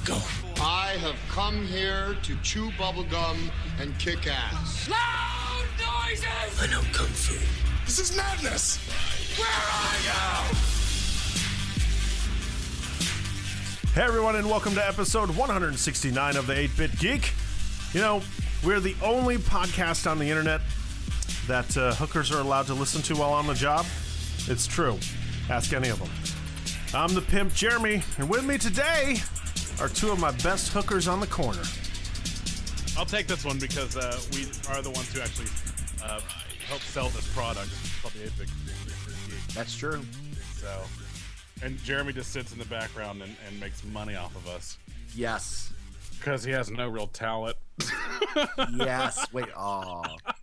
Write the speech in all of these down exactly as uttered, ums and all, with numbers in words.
bubblegum. I have come here to chew bubblegum and kick ass. Loud noises! I know Kung Fu. This is madness! Where are you? Hey everyone, and welcome to episode one sixty-nine of the eight-Bit Geek. You know, we're the only podcast on the internet that uh, hookers are allowed to listen to while on the job. It's true. Ask any of them. I'm the pimp, Jeremy, and with me today are two of my best hookers on the corner. I'll take this one because uh, we are the ones who actually uh, help sell this product. It's called the eight-Bit Geek. That's true. So, and Jeremy just sits in the background and, and makes money off of us. Yes. Because he has no real talent. Yes. Wait. Oh.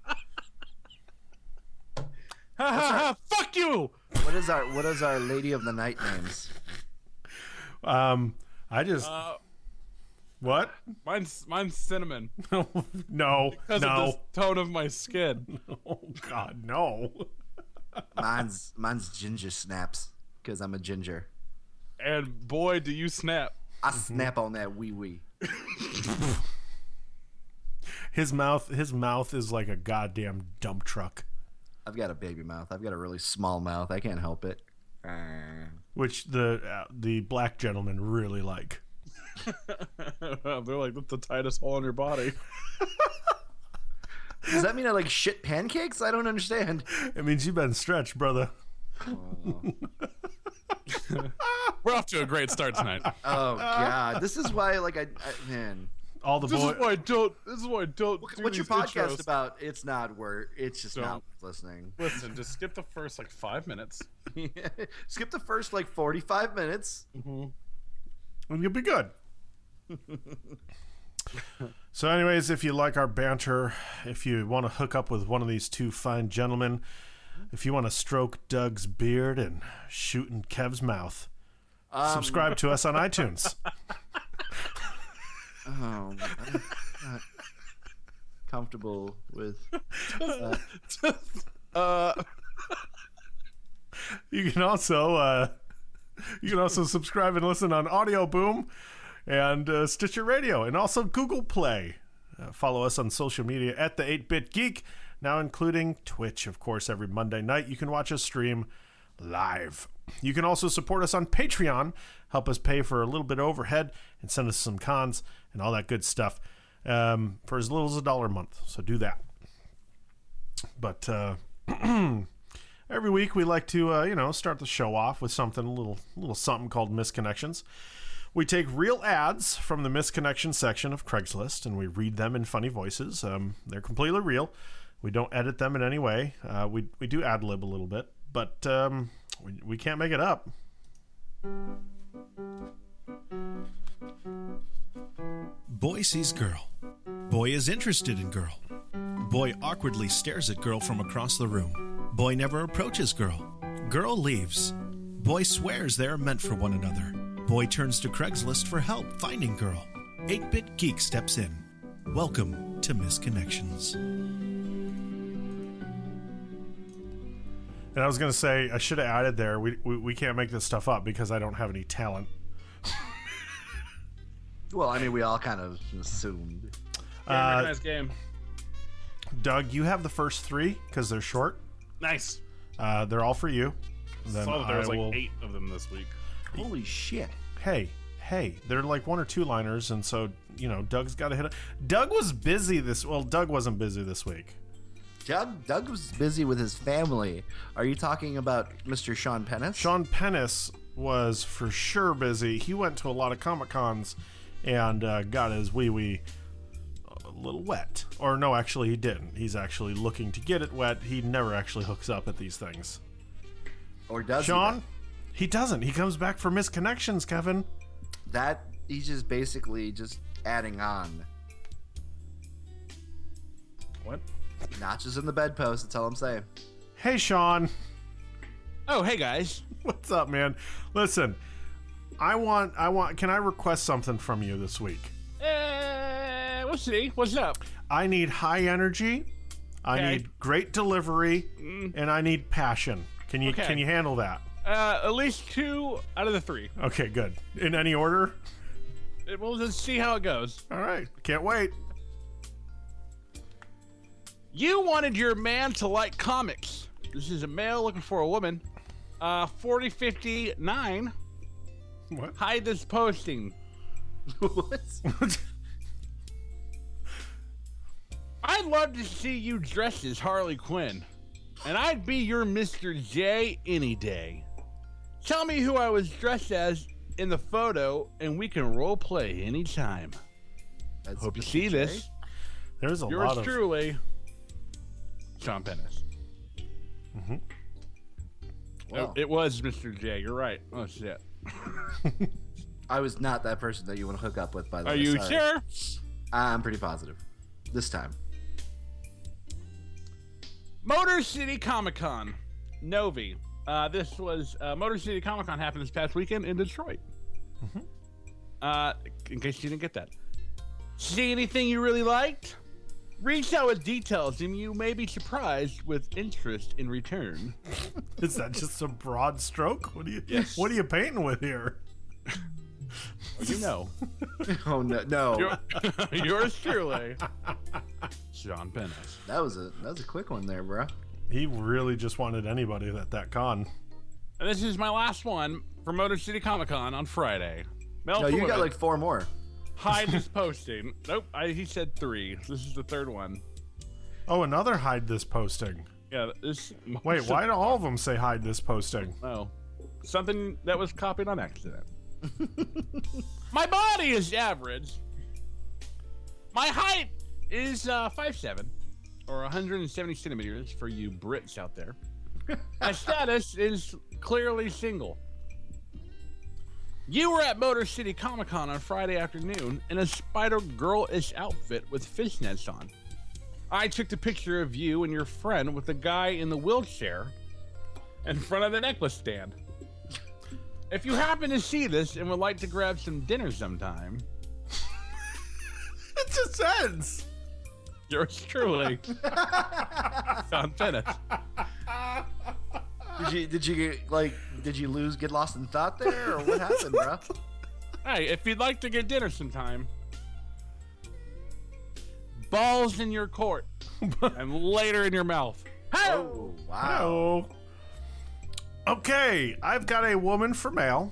Ha ha ha! Fuck you! What is our What is our Lady of the Night names? Um, I just Uh, what? mine's mine's cinnamon no, because no. of the tone of my skin. Oh God, no. Mine's Mine's Ginger Snaps because I'm a ginger. And boy, do you snap! I snap on that wee wee. His mouth, his mouth is like a goddamn dump truck. I've got a baby mouth. I've got a really small mouth. I can't help it. Uh, Which the uh, the black gentlemen really like. They're like, that's the tightest hole in your body. Does that mean I like shit pancakes? I don't understand. It means you've been stretched, brother. We're off to a great start tonight. Oh God, this is why like I, I man. All the This boy. is why I don't. This is why I don't. What, do what's your these podcast intros. about? It's not worth. It's just Don't. not worth listening. Listen, just skip the first like five minutes. Skip the first like forty-five minutes. And you'll be good. So anyways, if you like our banter, if you want to hook up with one of these two fine gentlemen, if you want to stroke Doug's beard and shoot in Kev's mouth, Um, subscribe to us on iTunes. Oh, I'm not comfortable with. Uh, You can also uh, you can also subscribe and listen on Audio Boom and uh, Stitcher Radio, and also Google Play. Uh, follow us on social media at the eight-Bit Geek, now including Twitch, of course. Every Monday night you can watch us stream live. You can also support us on Patreon, help us pay for a little bit of overhead, and send us some cons and all that good stuff um, for as little as a dollar a month. So do that. But uh, every week we like to, uh, you know, start the show off with something, a little, little something called Misconnections. We take real ads from the Misconnection section of Craigslist, and we read them in funny voices. Um, they're completely real. We don't edit them in any way. Uh, we we do ad-lib a little bit, but um, we, we can't make it up. Boy sees girl. Boy is interested in girl. Boy awkwardly stares at girl from across the room. Boy never approaches girl. Girl leaves. Boy swears they are meant for one another. Boy turns to Craigslist for help finding girl. eight-Bit Geek steps in. Welcome to Misconnections. And I was going to say, I should have added there, we, we we can't make this stuff up because I don't have any talent. Well, I mean, we all kind of assumed. yeah, Uh, nice game. Doug, you have the first three because they're short. Nice. Uh, they're all for you. Then Saw that there was I like will- eight of them this week. Holy shit! Hey, hey, they're like one or two liners, and so, you know, Doug's got to hit it. Doug was busy this, well, Doug wasn't busy this week. Doug, Doug was busy with his family. Are you talking about Mister Sean Pennis? Sean Pennis was for sure busy. He went to a lot of Comic Cons and uh, got his wee wee a little wet. Or no, actually he didn't. He's actually looking to get it wet. He never actually hooks up at these things. Or does Sean, he doesn't. He comes back for Misconnections, Kevin. he? That he's just basically just adding on What? notches in the bedpost. That's all I'm saying. Hey, Sean. Oh, hey guys. What's up, man? Listen, I want, I want, can I request something from you this week? Uh, we'll see. What's up? I need high energy, I Okay. need great delivery, and I need passion. Can you Okay. can you handle that? Uh, at least two out of the three. Okay, good. In any order? It, we'll just see how it goes. All right. Can't wait. You wanted your man to like comics. This is a male looking for a woman. Uh, forty fifty-nine. What? Hide this posting. What? I'd love to see you dressed as Harley Quinn. And I'd be your Mister J any day. Tell me who I was dressed as in the photo, and we can role play anytime. That's Hope you Mister see J? this. There's a Yours lot of. truly, Sean Pennis. Mhm. Wow. It, it was Mister J. You're right. Oh shit. I was not that person that you want to hook up with, by the Are way. you Sorry. sure? I'm pretty positive. This time. Motor City Comic Con, Novi. Uh, this was uh, Motor City Comic Con happened this past weekend in Detroit. Mhm. Uh, in case you didn't get that. See anything you really liked? Reach out with details, and you may be surprised with interest in return. Is that just a broad stroke? What are you? Yes. What are you painting with here? You know, Oh no, no. Your, yours truly, Sean Pennis. That was a that was a quick one there, bro. He really just wanted anybody at that con. And this is my last one for Motor City Comic Con on Friday. Mel No, you Fluid. got like four more. Hide this posting. Nope, I, he said three. This is the third one. Oh, another hide this posting. Yeah, this. Wait, why do all of them say hide this posting? Oh, something that was copied on accident. My body is average. My height is uh, five seven, or one hundred seventy centimeters for you Brits out there. My status is clearly single. You were at Motor City Comic Con on Friday afternoon in a Spider-Girl-ish outfit with fishnets on. I took the picture of you and your friend with the guy in the wheelchair in front of the necklace stand. If you happen to see this and would like to grab some dinner sometime, It just ends. yours truly, Sean Pennis. Did you did you get like did you lose get lost in thought there or what happened, bro? Hey, if you'd like to get dinner sometime, balls in your court and later in your mouth. Oh wow. Oh. Okay, I've got a woman for mail.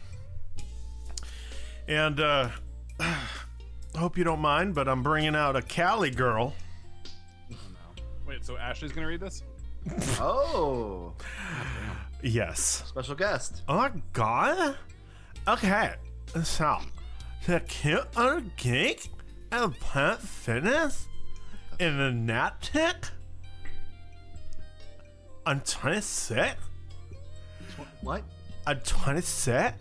And, uh, I hope you don't mind, but I'm bringing out a Cali girl. Wait, so Ashley's gonna read this? Oh, Yes. special guest. Oh, my God. Okay, so, the cute little geek and Planet Fitness in the Nat Tick on twenty-six. What? I'm twenty-six.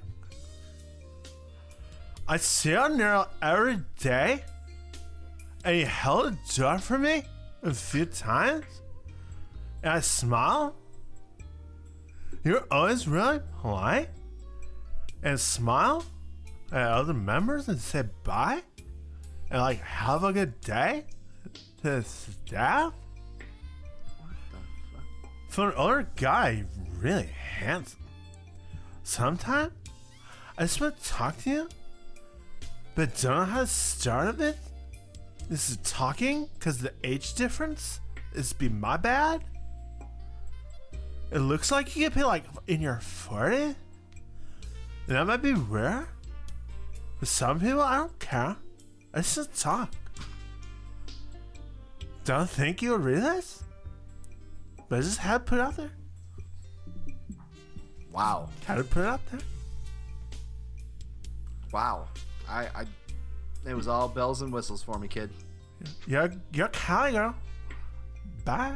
I see her nearly every day, and you held a door for me a few times, and I smile. You're always really polite, and smile at other members and say bye, and like have a good day to the staff. For an older guy, you're really handsome. Sometimes I just want to talk to you, but don't know how to start it. This is talking because the age difference is be my bad. It looks like you get paid like in your forties. And that might be rare. For some people, I don't care. I just want to talk. Don't think you would read this? But I just had to put it out there. Wow. Had to put it out there. Wow. I I it was all bells and whistles for me, kid. You're, you're Cali girl. Bye.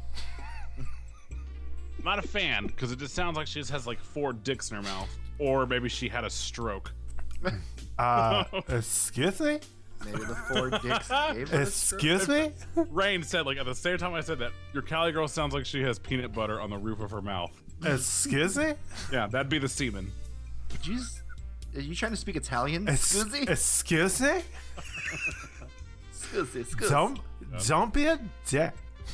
Not a fan, because it just sounds like she just has like four dicks in her mouth. Or maybe she had a stroke. Uh, excuse me? Maybe the four dicks gave it a Excuse me? Rain said, like, at the same time I said that, your Cali girl sounds like she has peanut butter on the roof of her mouth. Excuse me? Yeah, that'd be the semen. Did you s- are you trying to speak Italian? Ex- Scusi? Excuse me? Scusi, scusi. Don't, don't be a dick.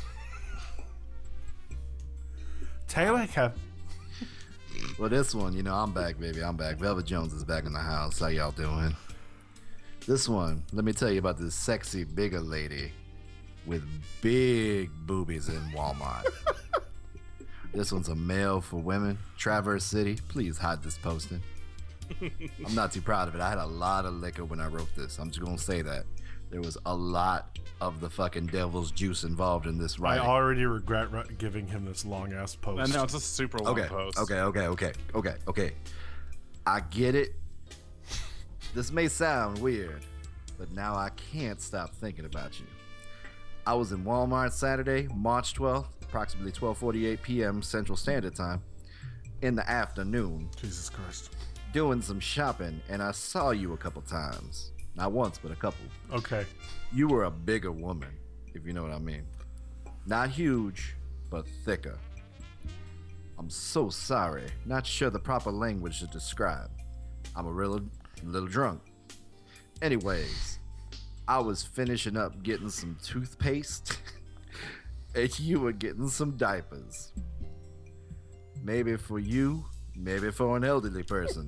Tell you what, Kev. Well, this one, you know, I'm back, baby. I'm back. Velvet Jones is back in the house. How y'all doing? This one, let me tell you about this sexy bigger lady with big boobies in Walmart. This one's a mail for women. Traverse City, please hide this posting. I'm not too proud of it. I had a lot of liquor when I wrote this. I'm just gonna say that. There was a lot of the fucking devil's juice involved in this I writing. already regret ri- giving him this long ass post. And now it's a super long Okay, post. okay, okay, okay, okay, okay. I get it. This may sound weird, but now I can't stop thinking about you. I was in Walmart Saturday, March twelfth, approximately twelve forty-eight p.m. Central Standard Time, in the afternoon, Jesus Christ. doing some shopping, and I saw you a couple times. Not once, but a couple. Okay. You were a bigger woman, if you know what I mean. Not huge, but thicker. I'm so sorry. Not sure the proper language to describe. I'm a real little drunk. Anyways, I was finishing up getting some toothpaste, and you were getting some diapers. Maybe for you, maybe for an elderly person.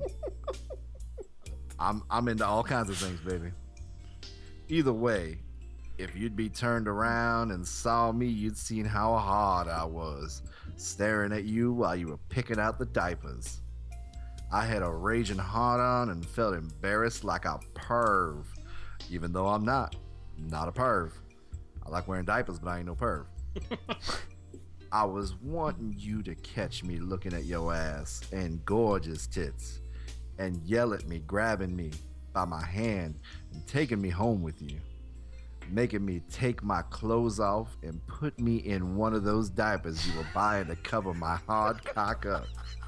I'm I'm into all kinds of things, baby. Either way, if you'd be turned around and saw me, you'd seen how hard I was, staring at you while you were picking out the diapers. I had a raging hard on and felt embarrassed like a perv, even though I'm not. Not a perv. I like wearing diapers, but I ain't no perv. I was wanting you to catch me looking at your ass and gorgeous tits and yell at me, grabbing me by my hand and taking me home with you, making me take my clothes off and put me in one of those diapers you were buying to cover my hard cock up.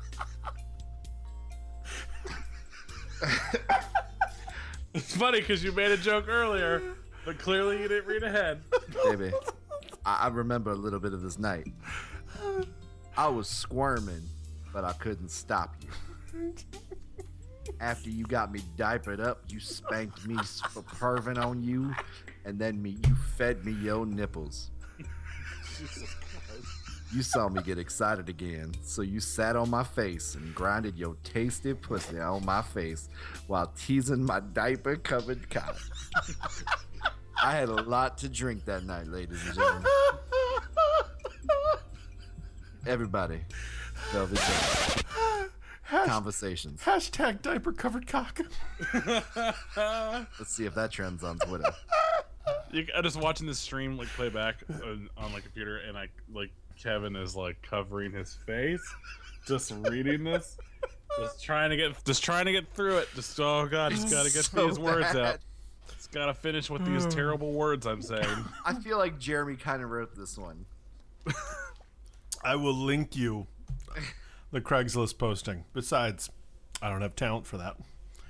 It's funny because you made a joke earlier, but clearly you didn't read ahead. Baby, I, I remember a little bit of this night. I was squirming, but I couldn't stop you. After you got me diapered up, you spanked me for perving on you, and then me, you fed me your nipples. You saw me get excited again, so you sat on my face and grinded your tasty pussy on my face while teasing my diaper-covered cock. I had a lot to drink that night, ladies and gentlemen. Everybody, Velvet Jack. Conversations. Hashtag diaper covered cock. Let's see if that trends on Twitter. You, I'm just watching this stream like play back on, on my computer, and I like Kevin is like covering his face, just reading this, just trying to get, just trying to get through it. Just oh god, he's got to get So these words bad. out. He's got to finish with these terrible words I'm saying. I feel like Jeremy kind of wrote this one. I will link you the Craigslist posting. Besides, I don't have talent for that.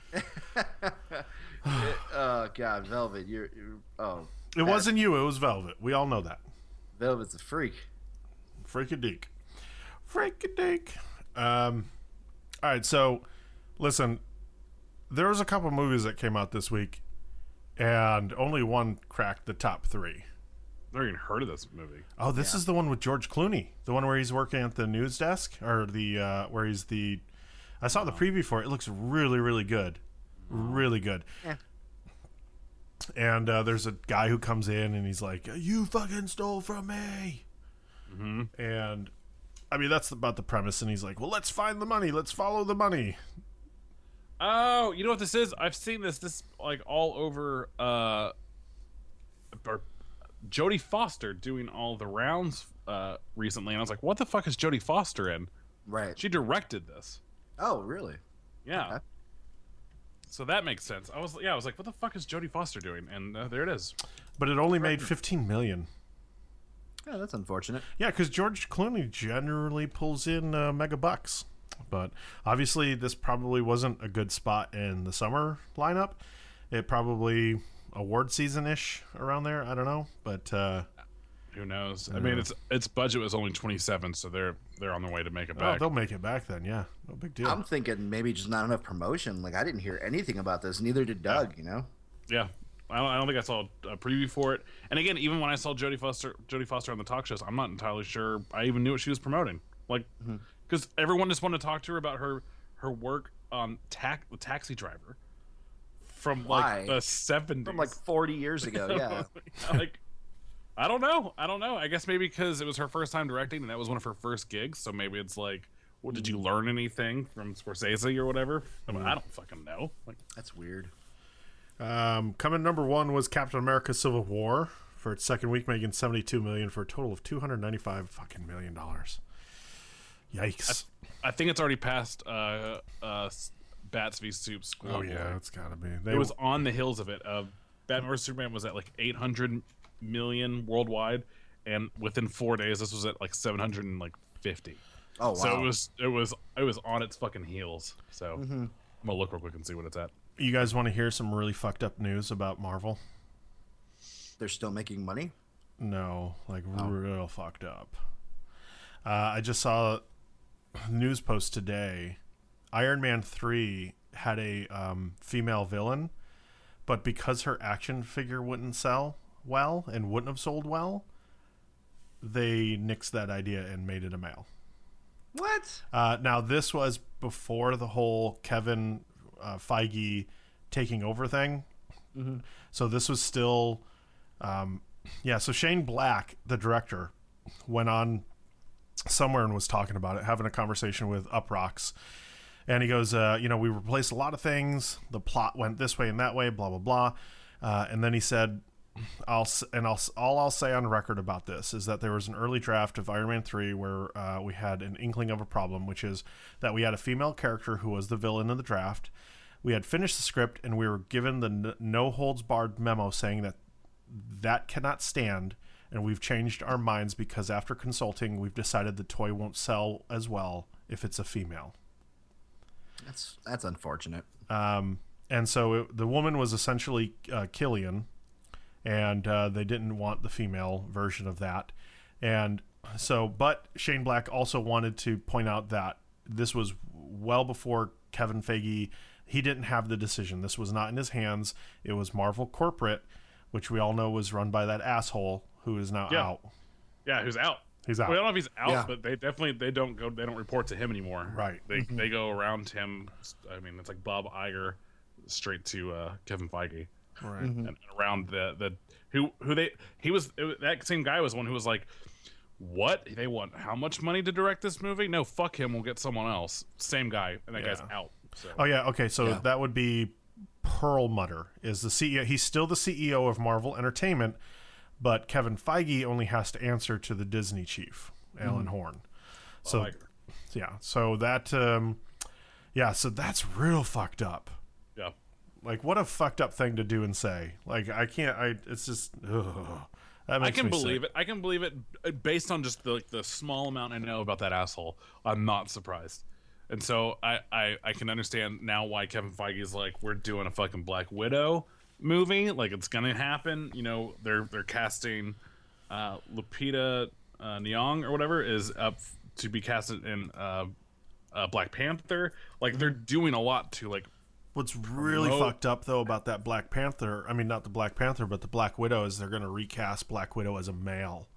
Oh god, Velvet, you're, you're oh. It wasn't you, it was Velvet. We all know that. Velvet's a freak. Freakadeek. Freakadeek. Um, all right, so listen, there was a couple movies that came out this week, and only one cracked the top three. I've never even heard of this movie. Oh, this Yeah. is the one with George Clooney, the one where he's working at the news desk, or the uh, where he's the. I saw the preview for it. It looks really, really good, really good. Yeah. And uh, there's a guy who comes in and he's like, "You fucking stole from me," Mm-hmm. and I mean that's about the premise. And he's like, "Well, let's find the money. Let's follow the money." Oh, you know what this is? I've seen this this like all over uh or Jodie Foster doing all the rounds uh recently, and I was like, what the fuck is Jodie Foster in? Right. She directed this. Oh, really? Yeah. Okay. So that makes sense. I was yeah, I was like, what the fuck is Jodie Foster doing? And uh, there it is. But it only made fifteen million. Yeah, that's unfortunate. Yeah, because George Clooney generally pulls in uh, mega bucks. But obviously, this probably wasn't a good spot in the summer lineup. It probably award season ish around there. I don't know, but uh, Who knows? I mean, its its budget was only twenty-seven, so they're they're on their way to make it oh, back. they'll make it back then. Yeah, no big deal. I'm thinking maybe just not enough promotion. Like I didn't hear anything about this. Neither did Doug. You know. Yeah, I don't, I don't think I saw a preview for it. And again, even when I saw Jodie Foster, Jodie Foster on the talk shows, I'm not entirely sure I even knew what she was promoting. Like, because everyone just wanted to talk to her about her her work on tax the Taxi Driver from Why? like the seventies. From like forty years ago, yeah. Like, I don't know. I don't know. I guess maybe because it was her first time directing and that was one of her first gigs. So maybe it's like, well, did you learn anything from Scorsese or whatever? I, mean, I don't fucking know. Like, That's weird. Um, coming number one was Captain America: Civil War for its second week, making seventy-two million for a total of two hundred ninety-five fucking million dollars. Yikes! I think it's already passed uh, uh, Bats v Soups. Oh yeah, it's gotta be. They It was on the heels of it. Uh, Batman versus Superman was at like eight hundred million worldwide, and within four days, this was at like seven hundred fifty. Oh wow. So it was it was it was on its fucking heels. So mm-hmm. I'm gonna look real quick and see what it's at. You guys want to hear some really fucked up news about Marvel? They're still making money? No, like Oh. real fucked up. Uh, I just saw a news post today. Iron Man three had a um, female villain, but because her action figure wouldn't sell well and wouldn't have sold well, they nixed that idea and made it a male. What? Uh, now, this was before the whole Kevin uh, Feige taking over thing. Mm-hmm. So this was still... Um, yeah, so Shane Black, the director, went on somewhere and was talking about it, having a conversation with Uprocks. And he goes, uh, you know, we replaced a lot of things. The plot went this way and that way, blah, blah, blah. Uh, and then he said... I'll s- and I'll s- all I'll say on record about this is that there was an early draft of Iron Man three where uh, we had an inkling of a problem, which is that we had a female character who was the villain in the draft. We had finished the script and we were given the n- no holds barred memo saying that that cannot stand, and we've changed our minds because after consulting, we've decided the toy won't sell as well if it's a female. That's that's unfortunate. Um, and so it, the woman was essentially uh, Killian. And uh, they didn't want the female version of that. And so, but Shane Black also wanted to point out that this was well before Kevin Feige. He didn't have the decision. This was not in his hands. It was Marvel Corporate, which we all know was run by that asshole who is now Yeah. out. Yeah, who's out? He's out. Well, I don't know if he's out, Yeah. but they definitely they don't go they don't report to him anymore. Right. They they go around him. I mean, it's like Bob Iger straight to uh, Kevin Feige. Right. And, and around the the who who they he was it, that same guy was one who was like, what, they want how much money to direct this movie? No, fuck him, we'll get someone else. Same guy, and that Yeah. guy's out. So. Oh yeah, okay, so Yeah. that would be Perlmutter is the C E O. He's still the C E O of Marvel Entertainment, but Kevin Feige only has to answer to the Disney chief, Alan Horn. So Iger. yeah, so that um, yeah, so that's real fucked up. Yeah. Like, what a fucked up thing to do and say. Like, I can't. I. It's just. Ugh. That I makes can me believe sick. it. I can believe it based on just the like, the small amount I know about that asshole. I'm not surprised, and so I, I I can understand now why Kevin Feige is like, we're doing a fucking Black Widow movie. Like, it's gonna happen. You know, they're they're casting uh, Lupita uh, Nyong or whatever is up to be casted in uh, uh, Black Panther. Like, they're doing a lot to like. What's really Promote- fucked up though about that Black Panther, I mean not the Black Panther, but the Black Widow, is they're going to recast Black Widow as a male.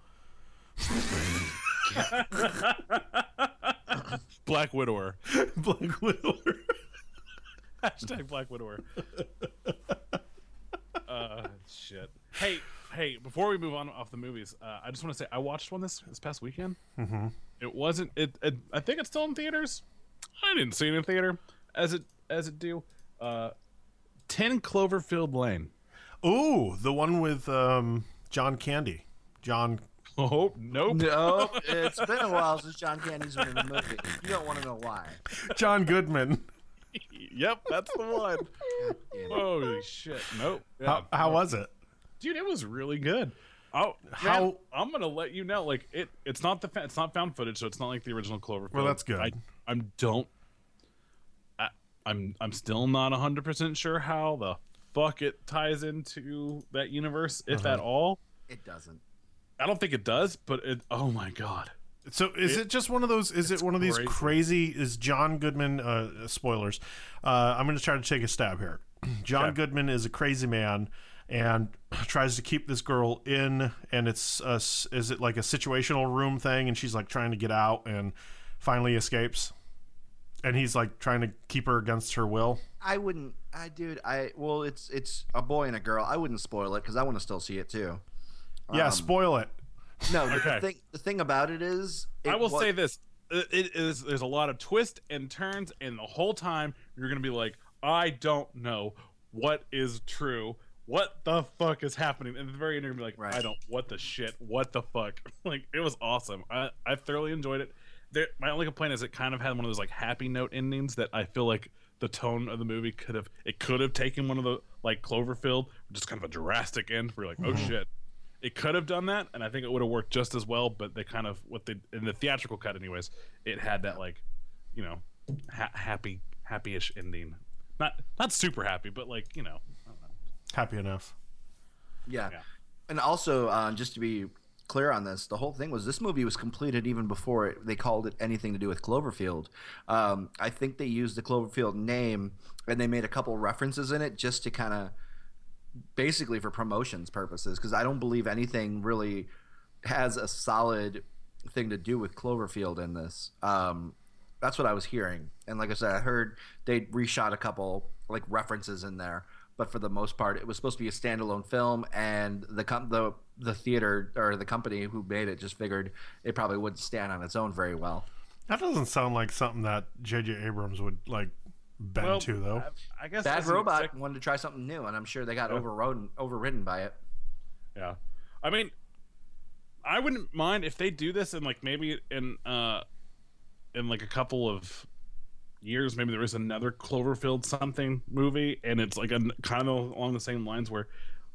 Black Widower. Black Widow. Hashtag Black Widower. uh, shit. Hey, hey. Before we move on off the movies, uh, I just want to say I watched one this this past weekend. Mm-hmm. It wasn't. It, it. I think it's still in theaters. I didn't see it in theater as it as it do. Uh, ten Cloverfield Lane. Ooh, the one with um, John Candy. John. Oh nope. No, it's been a while since John Candy's been in a movie. You don't want to know why. John Goodman. Yep, that's the one. Damn it. Holy shit. Nope. Yeah. How, how was it? Dude, it was really good. Oh, How- man, I'm gonna let you know. Like it, it's not the fa- it's not found footage, so it's not like the original Cloverfield. Well, that's good. I, I'm don't. I, I'm I'm still not one hundred percent sure how the fuck it ties into that universe, if Uh-huh. at all. It doesn't. I don't think it does, but it. Oh my god. So is it, just one of those? Is it one of these crazy. crazy? Is John Goodman? Uh, spoilers. Uh, I'm going to try to take a stab here. John Okay. Goodman is a crazy man and tries to keep this girl in, and it's a, is it like a situational room thing, and she's like trying to get out and finally escapes. and he's like trying to keep her against her will. I wouldn't. I dude. I well, it's it's a boy and a girl. I wouldn't spoil it because I want to still see it too. Yeah, Um, spoil it. No, the Okay. thing the thing about it is, it I will wa- say this: it, it is there's a lot of twists and turns, and the whole time you're gonna be like, I don't know what is true. What the fuck is happening? And at the very end, you're gonna be like, Right. I don't. What the shit? What the fuck? Like, it was awesome. I I thoroughly enjoyed it. There, my only complaint is it kind of had one of those like happy note endings that I feel like the tone of the movie could have it could have taken one of the like Cloverfield, just kind of a drastic end where you're like, oh shit. It could have done that, and I think it would have worked just as well. But they kind of what they in the theatrical cut, anyways, it had that like, you know, ha- happy, happy-ish ending. Not not super happy, but like you know, I don't know. Happy enough. Yeah. Yeah. And also, uh, just to be clear on this, the whole thing was this movie was completed even before it, they called it anything to do with Cloverfield. Um, I think they used the Cloverfield name and they made a couple references in it just to kind of basically for promotions purposes because I don't believe anything really has a solid thing to do with Cloverfield in this. Um, that's what I was hearing. And like I said, I heard they reshot a couple like references in there. But for the most part, it was supposed to be a standalone film, and the com- the the theater or the company who made it just figured it probably wouldn't stand on its own very well. That doesn't sound like something that J J Abrams would like bend Well, to, though. I, I guess Bad as an Robot exec- wanted to try something new, and I'm sure they got Yeah. overrode overridden by it. Yeah, I mean, I wouldn't mind if they do this and like maybe in uh in like a couple of years, maybe there is another Cloverfield something movie, and it's like a kind of along the same lines where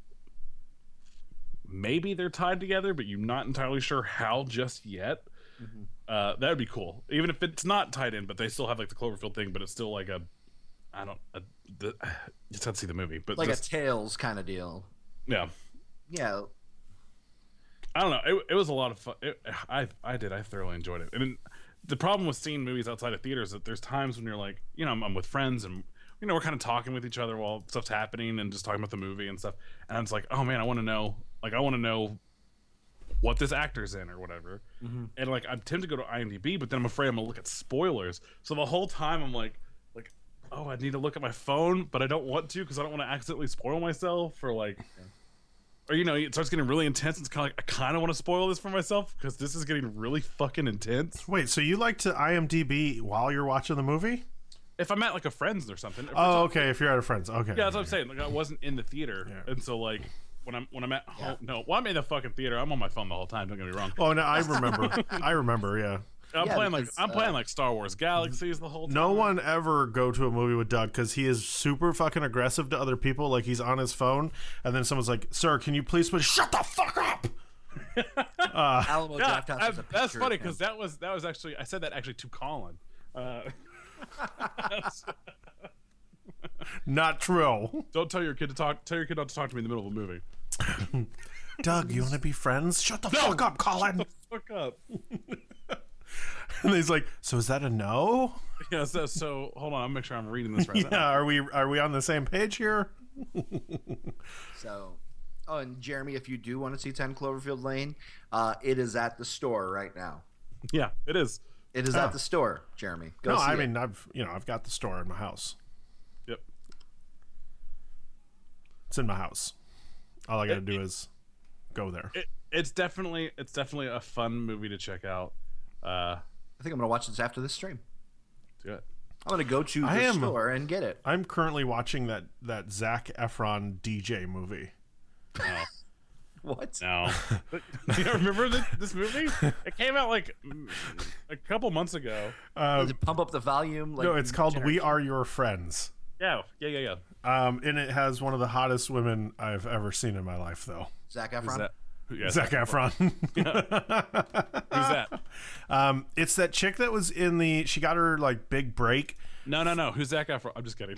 maybe they're tied together, but you're not entirely sure how just yet. Mm-hmm. Uh, that would be cool, even if it's not tied in, but they still have like the Cloverfield thing, but it's still like a I don't a, the, just have to see the movie, but Like just, a Tales kind of deal. yeah. Yeah. I don't know. It, it was a lot of fun. It, I I did. I thoroughly enjoyed it. And the problem with seeing movies outside of theaters is that there's times when you're like, you know, I'm, I'm with friends and you know we're kind of talking with each other while stuff's happening and just talking about the movie and stuff. And it's like, oh man, I want to know. Like, I want to know what this actor's in or whatever. Mm-hmm. And like, I'm tempted to go to IMDb, but then I'm afraid I'm gonna look at spoilers. So the whole time I'm like, like, oh, I need to look at my phone, but I don't want to because I don't want to accidentally spoil myself or like. Or, you know, it starts getting really intense. It's kind of like, I kind of want to spoil this for myself because this is getting really fucking intense. Wait, so you like to IMDb while you're watching the movie? If I'm at like a friend's or something. If we're Oh, talking- okay. If you're at a friend's, okay. Yeah, that's what I'm saying. Like, I wasn't in the theater. Yeah. And so, like, when I'm when I'm at home, no, well, I'm in the fucking theater. I'm on my phone the whole time. Don't get me wrong. Oh no, I remember. I remember. Yeah. I'm Yeah, playing like because, I'm uh, playing like Star Wars Galaxies the whole time. No one ever go to a movie with Doug because he is super fucking aggressive to other people. Like he's on his phone, and then someone's like, "Sir, can you please put shut the fuck up?" Alamo Yeah, Draft House I- is a that's picture funny of him. because that was that was actually I said that actually to Colin. Uh, Not true. don't tell your kid to talk. Tell your kid not to talk to me in the middle of a movie. Doug, you want to be friends? Shut the fuck up, Colin. Fuck up. And he's like, "So is that a no?" Yeah. So, so hold on. I'm make sure I'm reading this right Yeah. now. Are we are we on the same page here? So, oh, and Jeremy, if you do want to see ten Cloverfield Lane, uh, it is at the store right now. Yeah, it is. It is Oh. at the store, Jeremy. Go No, see I it. mean I've you know I've got the store in my house. Yep. It's in my house. All I got to do is go there. It, it's definitely it's definitely a fun movie to check out. Uh, I think I'm gonna watch this after this stream. do it. I'm gonna go to the I am- store and get it. I'm currently watching that that Zac Efron D J movie. No, What? no. But, you remember this, this movie? It came out like mm, a couple months ago. Does it pump up the volume? Like No, it's called We generator? Are Your Friends. Yeah, yeah, yeah, yeah. Um, and it has one of the hottest women I've ever seen in my life, though. Zac Who's Efron. that? Who, yeah, Zac Efron. Who's that? um, it's that chick that was in the. She got her like big break. No, no, no. Who's Zac Efron? I'm just kidding.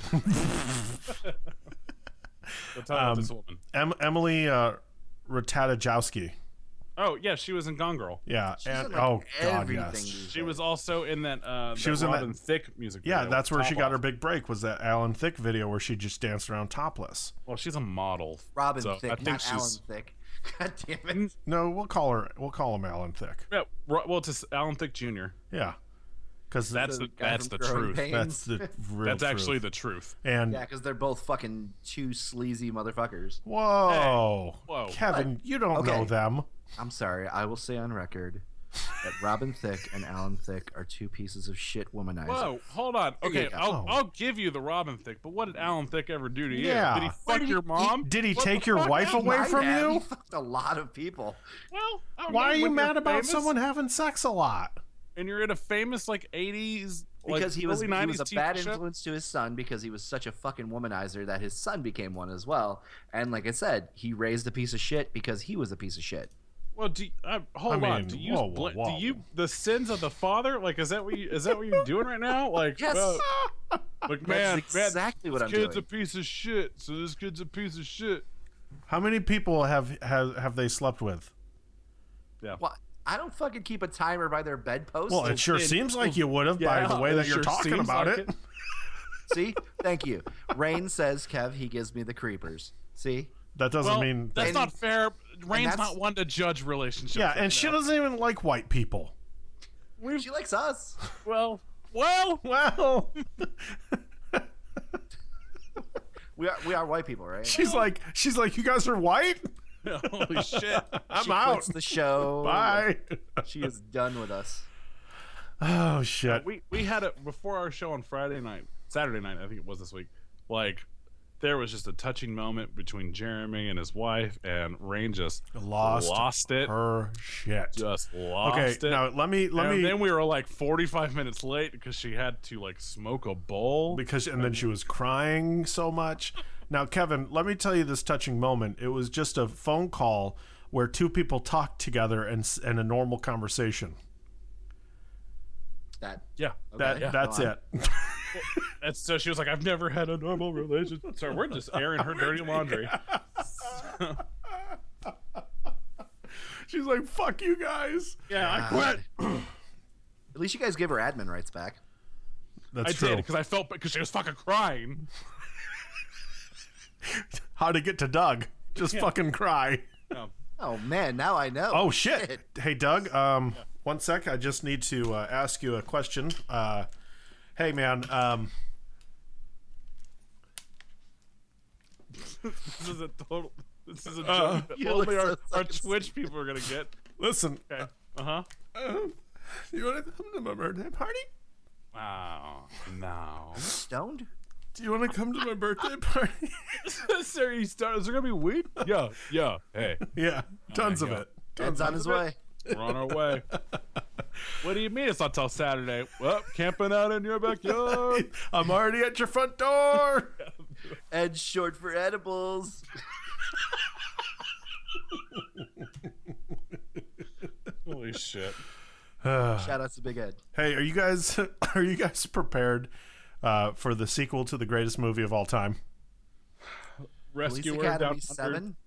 Don't tell me about this woman. Em- Emily uh, Ratajkowski. Oh yeah, she was in Gone Girl. Yeah, She's and in, like, oh god, everything yes. these She days. was also in that. Uh, She that was in that- Robin Thicke music. Yeah, video that's with where she Top got her Off. big break. Was that Alan Thicke video where she just danced around topless? Well, she's a model. Robin so I Thicke, think not she's. Alan Thicke. God damn it. No, we'll call her. We'll call him Alan Thicke. Yeah, ro- well, it's just Alan Thicke Junior Yeah, Because That's the that's the truth. that's the real That's actually truth. the truth. And Yeah, because they're both fucking two sleazy motherfuckers. whoa, Hey, whoa. Kevin, you don't Okay. know them. I'm sorry. I will say on record that Robin Thicke and Alan Thicke are two pieces of shit womanizers. Whoa, hold on. There you Okay, go. I'll Oh. I'll give you the Robin Thicke, but what did Alan Thicke ever do to you? Yeah. Did he What fuck did your he- mom? Did he What take the your fuck? wife He away might from have. you? He fucked a lot of people. Well, I don't Why know, are you when you're mad about famous, someone having sex a lot? And you're in a famous like eighties, like, Because he was early he nineties was a T V bad show? influence to his son because he was such a fucking womanizer that his son became one as well. And like I said, he raised a piece of shit because he was a piece of shit. Well, do you, uh, hold I on. mean, Do you whoa, whoa, bl- whoa. do you the sins of the father? Like, is that what you is that what you're doing right now? Like, Yes. uh, like man, That's man, exactly what this I'm kid's doing. a piece of shit. So this kid's a piece of shit. How many people have have, have they slept with? Yeah. Well, I don't fucking keep a timer by their bedpost. Well, it sure it- seems like you would have Yeah, by the way that it you're sure talking seems about like it. it. See? Thank you. Rain says, Kev, he gives me the creepers. See? That doesn't Well, mean that's And- not fair. Rain's that's- not one to judge relationships. yeah, right and she now. doesn't even like white people. She likes us. Well, well, Well, We are we are white people, right? she's like she's like you guys are white. holy shit. I'm she out. quits the show. Bye. She is done with us. Oh shit. we we had it before our show on Friday night, Saturday night, I think it was this week. Like, there was just a touching moment between Jeremy and his wife, and Rain just Lost lost it. Her shit. Just lost Okay, it. now let me let and me then we were like forty-five minutes late because she had to like smoke a bowl. because and then she was crying so much. Now, Kevin, let me tell you this touching moment. It was just a phone call where two people talked together and s- and a normal conversation. That Yeah, That Okay, that's go on. it. and so she was like, "I've never had a normal relationship." So we're just airing her dirty laundry. She's like, "Fuck you guys." Yeah, I God. quit. At least you guys give her admin rights back. That's I true. did because I felt because she was fucking crying. How to get to Doug? Just fucking cry. Yeah. Oh man, now I know. Oh shit. Hey Doug, um one sec, I just need to uh, ask you a question. Uh hey man, um This is a total. This is a Uh, joke that you only look our, so our fucking Twitch people are gonna get. listen, Okay. Uh huh. um, you want to come to my birthday party? Wow. No. Stoned? Do you want to come to my birthday party? Sir, you start. Is there gonna be weed? Yeah. Yeah. Hey, Yeah, tons of yeah. it. Ed's on his way. we're on our way. What do you mean it's not till Saturday? Well, camping out in your backyard. I'm already at your front door. Ed's short for edibles. Holy shit. Shout out to Big Ed. Hey, are you guys are you guys prepared uh, for the sequel to the greatest movie of all time? Police Rescuer Academy down seven.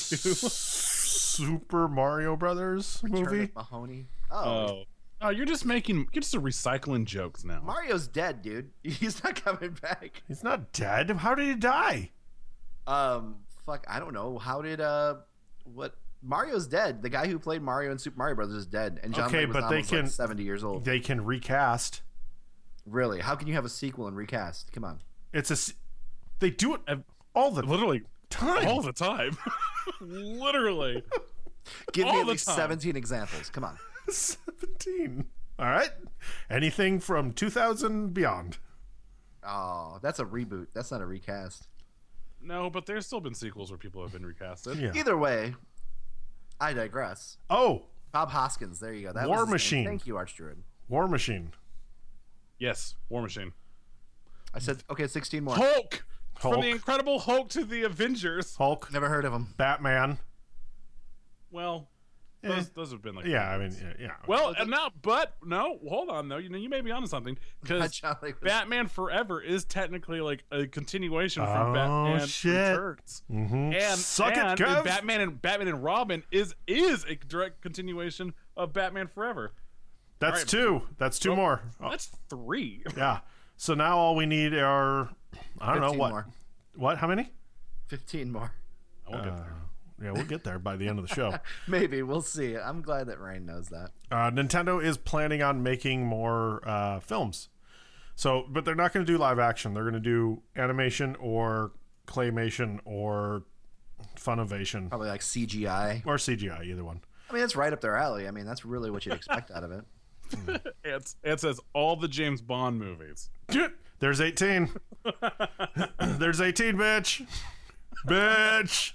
Super Mario Brothers Return movie? of Mahoney. Oh. Oh. Oh, you're just making. You're just recycling jokes now. Mario's dead, dude. He's not coming back. He's not dead. How did he die? Um, fuck, I don't know. How did uh, what? Mario's dead. The guy who played Mario in Super Mario Brothers is dead, and John Okay, Lane was but they almost can- like seventy years old. They can recast. Really? How can you have a sequel and recast? Come on. It's a. s- They do it Ev- all the Literally time. all the time. Literally. Give All me at the least time. seventeen examples. Come on. seventeen. All right. Anything from two thousand beyond. Oh, that's a reboot. That's not a recast. No, but there's still been sequels where people have been recasted. Yeah. Either way, I digress. Oh, Bob Hoskins. There you go. That War was his name. Machine. Thank you, Archdruid. War Machine. Yes, War Machine. I said okay. Sixteen more. Hulk! From Hulk. the Incredible Hulk to the Avengers. Hulk. Never heard of him. Batman. Well, Eh. those, those have been like. Yeah, I mean, yeah. yeah. Well, and now, but no, hold on though. You know, you may be onto something because John Lake was- Batman Forever is technically like a continuation Oh, from Batman shit. Returns, Mhm. and Suck and it, Kev. Batman and Batman and Robin is is a direct continuation of Batman Forever. That's all right. two. That's two Oh, more. Oh, That's three. yeah. So now all we need are I don't know fifteen what. more. What? How many? Fifteen more. I won't get there. Yeah, we'll get there by the end of the show. Maybe we'll see. I'm glad that Rain knows that. Uh, Nintendo is planning on making more uh, films. So, but they're not going to do live action. They're going to do animation or claymation or Funimation Probably like C G I or C G I, either one. I mean, that's right up their alley. I mean, that's really what you'd expect out of it. It, it says all the James Bond movies. There's eighteen. There's eighteen, bitch. Bitch.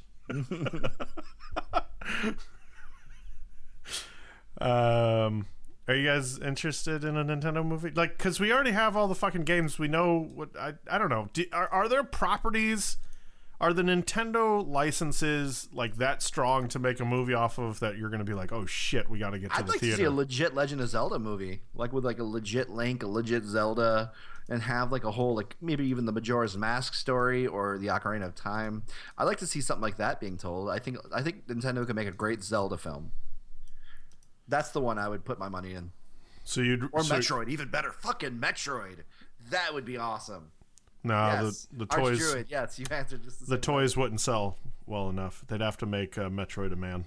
um, are you guys interested in a Nintendo movie? Like, because we already have all the fucking games. We know what I. I don't know. Do, are are there properties? Are the Nintendo licenses like that strong to make a movie off of that you're going to be like, oh shit, we got to get to I'd the like theater? to see a legit Legend of Zelda movie, like with like a legit Link, a legit Zelda, and have like a whole like maybe even the Majora's Mask story or the Ocarina of Time. I'd like to see something like that being told. I think I think Nintendo could make a great Zelda film. That's the one I would put my money in. So you'd Or so, Metroid, even better. Fucking Metroid. That would be awesome. No, yes. the the toys. Archdruid, yes, you answered just the, The same toys wouldn't sell well enough. They'd have to make uh, Metroid a man.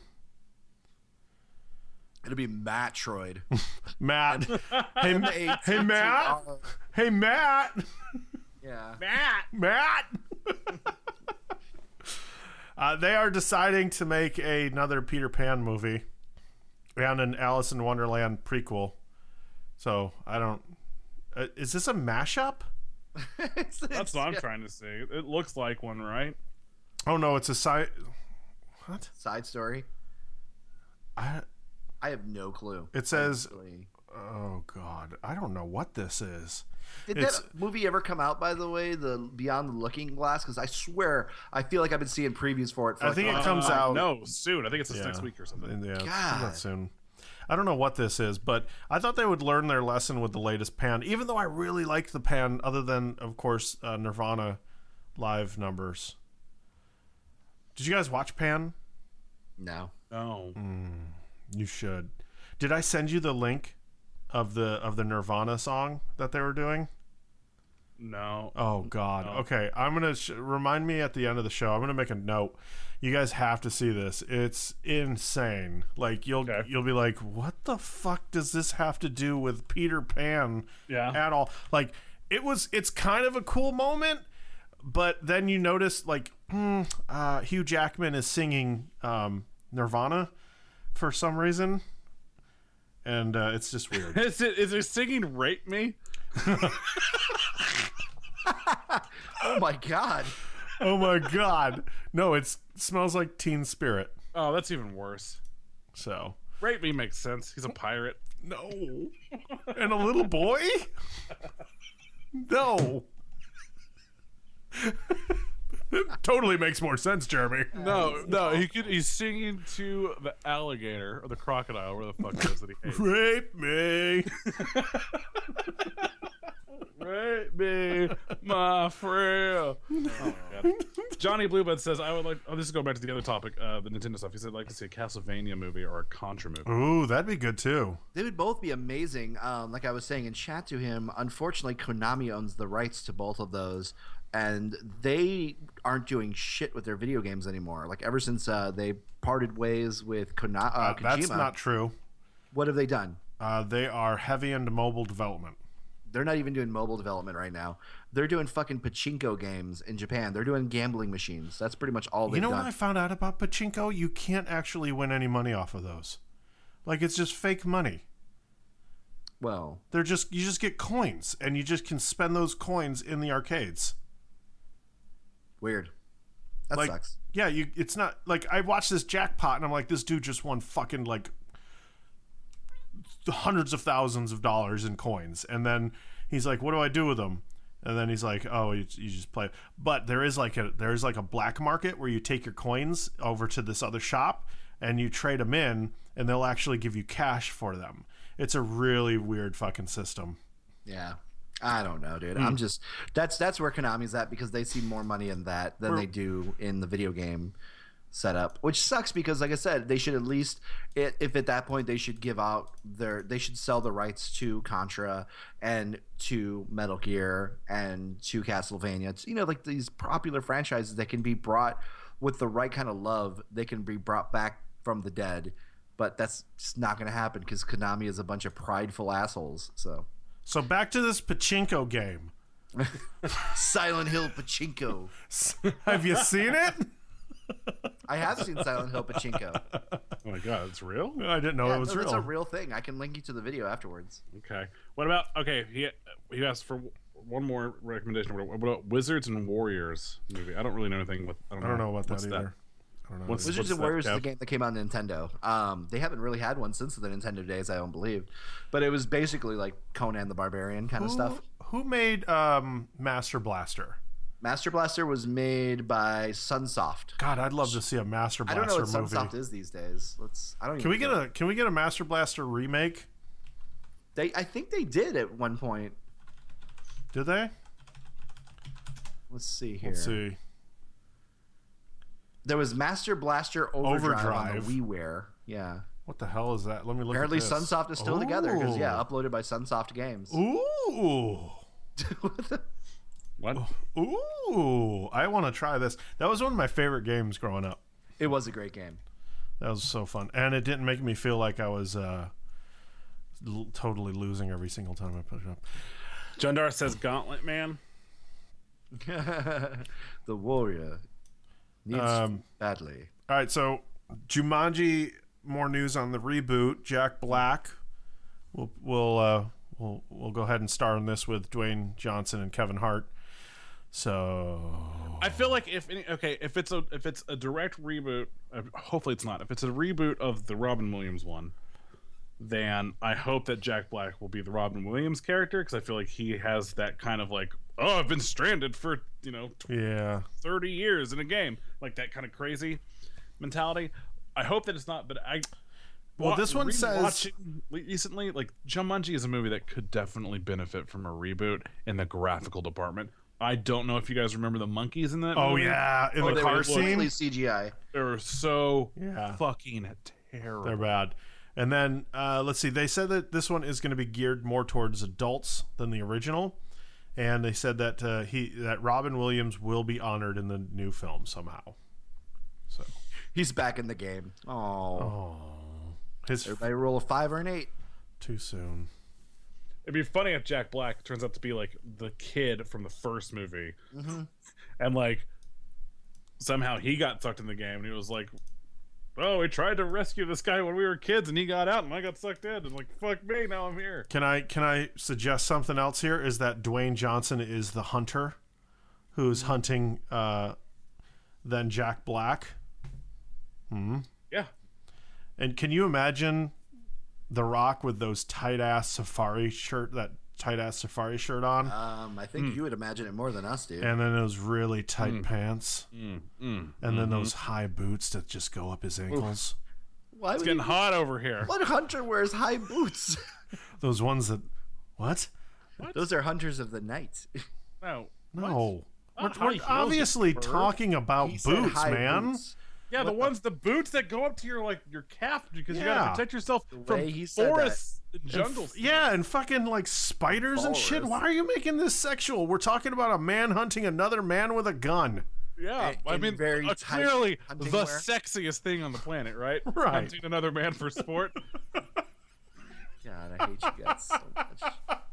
It'll be Matroid. Matt. hey, Ma- M A T T hey, Matt. R. Hey, Matt. Yeah. Matt! Matt. uh, they are deciding to make another Peter Pan movie and an Alice in Wonderland prequel. So I don't. Uh, is this a mashup? It's- That's it's- what I'm yeah. trying to see. It looks like one, right? Oh no, it's a side. What? Side story. I. I have no clue. It says. honestly. Oh God, I don't know what this is. Did It's- that movie ever come out, by the way, the Beyond the Looking Glass? Because I swear, I feel like I've been seeing previews for it. For I like think a- it comes Uh, out. No, soon. I think it's this Yeah. next week or something. Yeah, God. not soon. I don't know what this is, but I thought they would learn their lesson with the latest Pan. Even though I really like the Pan, other than of course uh, Nirvana live numbers. Did you guys watch Pan? No. No. You should. Did I send you the link of the of the Nirvana song that they were doing? No. Oh God. Okay, I'm gonna sh- remind me at the end of the show. I'm gonna make a note. You guys have to see this. It's insane. Like you'll Okay. you'll be like, what the fuck does this have to do with Peter Pan Yeah. at all? Like it was. It's kind of a cool moment, but then you notice like hmm, uh, Hugh Jackman is singing um, Nirvana for some reason, and uh, it's just weird. Is it is it singing Rape Me? Oh my God. Oh my God. No, it smells like Teen Spirit. Oh, that's even worse. So. Rape Me makes sense. He's a pirate. No. And a little boy? No. It totally makes more sense, Jeremy. No, no, he could, he's singing to the alligator or the crocodile, where the fuck it is that he hates. Rape me. Rape me, my friend. Oh, God. Johnny Bluebud says, I would like, oh, this is going back to the other topic, uh, the Nintendo stuff. He said, I'd like to see a Castlevania movie or a Contra movie. Ooh, that'd be good too. They would both be amazing. Um, like I was saying in chat to him, unfortunately, Konami owns the rights to both of those, and they aren't doing shit with their video games anymore. Like ever since uh, they parted ways with Kona- uh, Uh, Kojima, that's not true. what have they done? Uh, they are heavy into mobile development. They're not even doing mobile development right now. They're doing fucking pachinko games in Japan. They're doing gambling machines. That's pretty much all they've You know done. what I found out about pachinko? You can't actually win any money off of those. Like it's just fake money. Well, They're just you just get coins and you just can spend those coins in the arcades. weird. That Like sucks. yeah, you it's not like I watched this jackpot and I'm like this dude just won fucking like hundreds of thousands of dollars in coins, and then he's like, what do I do with them? And then he's like, oh, you, you just play. But there is like a there is like a black market where you take your coins over to this other shop and you trade them in and they'll actually give you cash for them. It's a really weird fucking system. Yeah. I don't know, dude. Hmm. I'm just that's that's where Konami's at because they see more money in that than We're- they do in the video game set up, which sucks because, like I said, they should at least, if at that point they should give out their, they should sell the rights to Contra and to Metal Gear and to Castlevania. It's, you know, like these popular franchises that can be brought with the right kind of love, they can be brought back from the dead. But that's just not going to happen because Konami is a bunch of prideful assholes. So, so back to this pachinko game. Silent Hill Pachinko. Have you seen it? I have seen Silent Hill Pachinko. Oh my god, it's real? I didn't know Yeah, it was no, real. It's a real thing. I can link you to the video afterwards. Okay. What about okay? He he asked for one more recommendation. What about Wizards and Warriors movie? I don't really know anything. With I don't, I don't know know about what's that either. I don't know. What's- Wizards and that, Warriors is Kev? the game that came out on Nintendo. Um, they haven't really had one since the Nintendo days, I don't believe. But it was basically like Conan the Barbarian kind of who, stuff. Who made um, Master Blaster? Master Blaster was made by Sunsoft. God, I'd love to see a Master I Blaster don't know what movie. Sunsoft is these days. Let's. I don't. Can we even get know. a Can we get a Master Blaster remake? They. I think they did at one point. Did they? Let's see here. Let's see. There was Master Blaster Overdrive, on Overdrive. the WiiWare. Yeah. What the hell is that? Let me look. Apparently, at this. Sunsoft is still together because yeah, Ooh. uploaded by Sunsoft Games. Ooh. What the- What? Ooh. I want to try this. That was one of my favorite games growing up. It was a great game. That was so fun, and it didn't make me feel like I was uh, l- totally losing every single time I put it up. John Dar says Gauntlet Man. The Warrior needs Um, badly. All right, so Jumanji. More news on the reboot. Jack Black. We'll we'll uh, we'll we'll go ahead and star in this with Dwayne Johnson and Kevin Hart. So I feel like if any, okay, if it's a if it's a direct reboot, uh, hopefully it's not. If it's a reboot of the Robin Williams one, then I hope that Jack Black will be the Robin Williams character because I feel like he has that kind of like, oh, I've been stranded for you know yeah, thirty years in a game, like that kind of crazy mentality. I hope that it's not, but I. Well, wa- this one says- rewatching recently, like Jumanji is a movie that could definitely benefit from a reboot in the graphical department. I don't know if you guys remember the monkeys in that. oh movie. yeah, in Oh, the they car were scene. completely C G I. They were so Yeah. fucking terrible. They're bad. And then uh, let's see. They said that this one is going to be geared more towards adults than the original, and they said that uh, he that Robin Williams will be honored in the new film somehow. So He's back in the game. Oh, oh, his everybody roll a five or an eight. too soon. It'd be funny if Jack Black turns out to be like the kid from the first movie, Mm-hmm. and like somehow he got sucked in the game, and he was like, "Oh, we tried to rescue this guy when we were kids, and he got out, and I got sucked in, and like fuck me, now I'm here." Can I can I suggest something else here? Is that Dwayne Johnson is the hunter, who's hunting uh, then Jack Black. Hmm. Yeah, And can you imagine The Rock with those tight ass safari shirt, that tight ass safari shirt on, Um, I think you would imagine it more than us, dude. and then those really tight pants, mm, mm. and then those high boots that just go up his ankles. Why It's would getting you- hot over here. What hunter wears high boots? Those ones that, what? Those are hunters of the night. No, No, we're, Not high we're heels, obviously you perv. talking about He said boots, high man. boots. yeah, the What the- ones, the boots that go up to your like your calf because you Yeah. gotta protect yourself way from he said that. forests and jungles. Yeah, and fucking like spiders and shit. Walrus. Why are you making this sexual? We're talking about a man hunting another man with a gun. Yeah, In- I in mean, very uh, tight clearly hunting the wear. sexiest thing on the planet, right? Right. Hunting another man for sport. God, I hate you guys so much.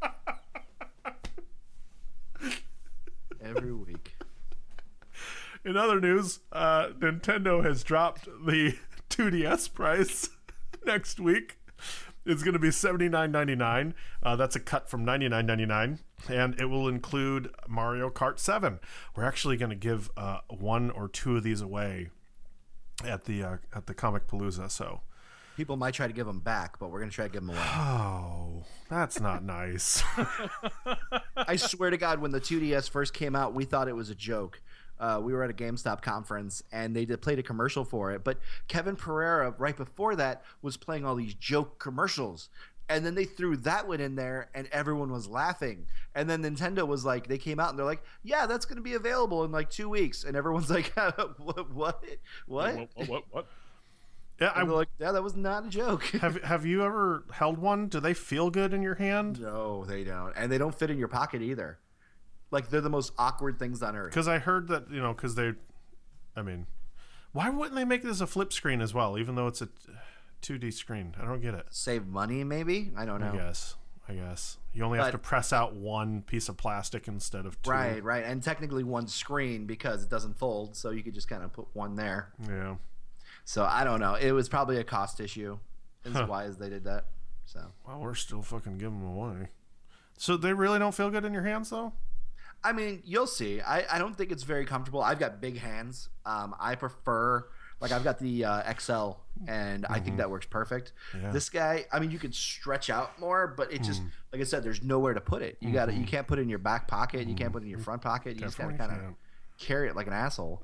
Every week. In other news, uh, Nintendo has dropped the two D S price next week. It's going to be seventy-nine ninety-nine. Uh, that's a cut from ninety-nine ninety-nine, and it will include Mario Kart seven. We're actually going to give uh, one or two of these away at the uh, at the Comic Palooza. So, People might try to give them back, but we're going to try to give them away. oh, that's not nice. I swear to God, when the two D S first came out, we thought it was a joke. Uh, we were at a GameStop conference, and they did played a commercial for it. But Kevin Pereira, right before that, was playing all these joke commercials. And then they threw that one in there, and everyone was laughing. And then Nintendo was like, they came out and they're like, yeah, that's going to be available in like two weeks. And everyone's like, what? What? What? What? What? What? Yeah, I I'm like, yeah, that was not a joke. have. Have you ever held one? Do they feel good in your hand? No, they don't. And they don't fit in your pocket either. Like, they're the most awkward things on earth. Because I heard that, you know, because they, I mean, why wouldn't they make this a flip screen as well, even though it's a two D screen? I don't get it. Save money, maybe? I don't know. I guess. I guess. You only have But- to press out one piece of plastic instead of two. Right, right. And technically one screen because it doesn't fold, so you could just kind of put one there. Yeah. So I don't know. It was probably a cost issue. Is Huh. why is they did that. So Well, we're still fucking giving them away. So they really don't feel good in your hands, though? I mean, you'll see. I, I don't think it's very comfortable. I've got big hands. Um, I prefer like I've got the uh, X L, and I think that works perfect. Yeah. This guy, I mean, you could stretch out more, but it just like I said, there's nowhere to put it. You got to You can't put it in your back pocket. You can't put it in your front pocket. You just got to Definitely kind of can't. carry it like an asshole.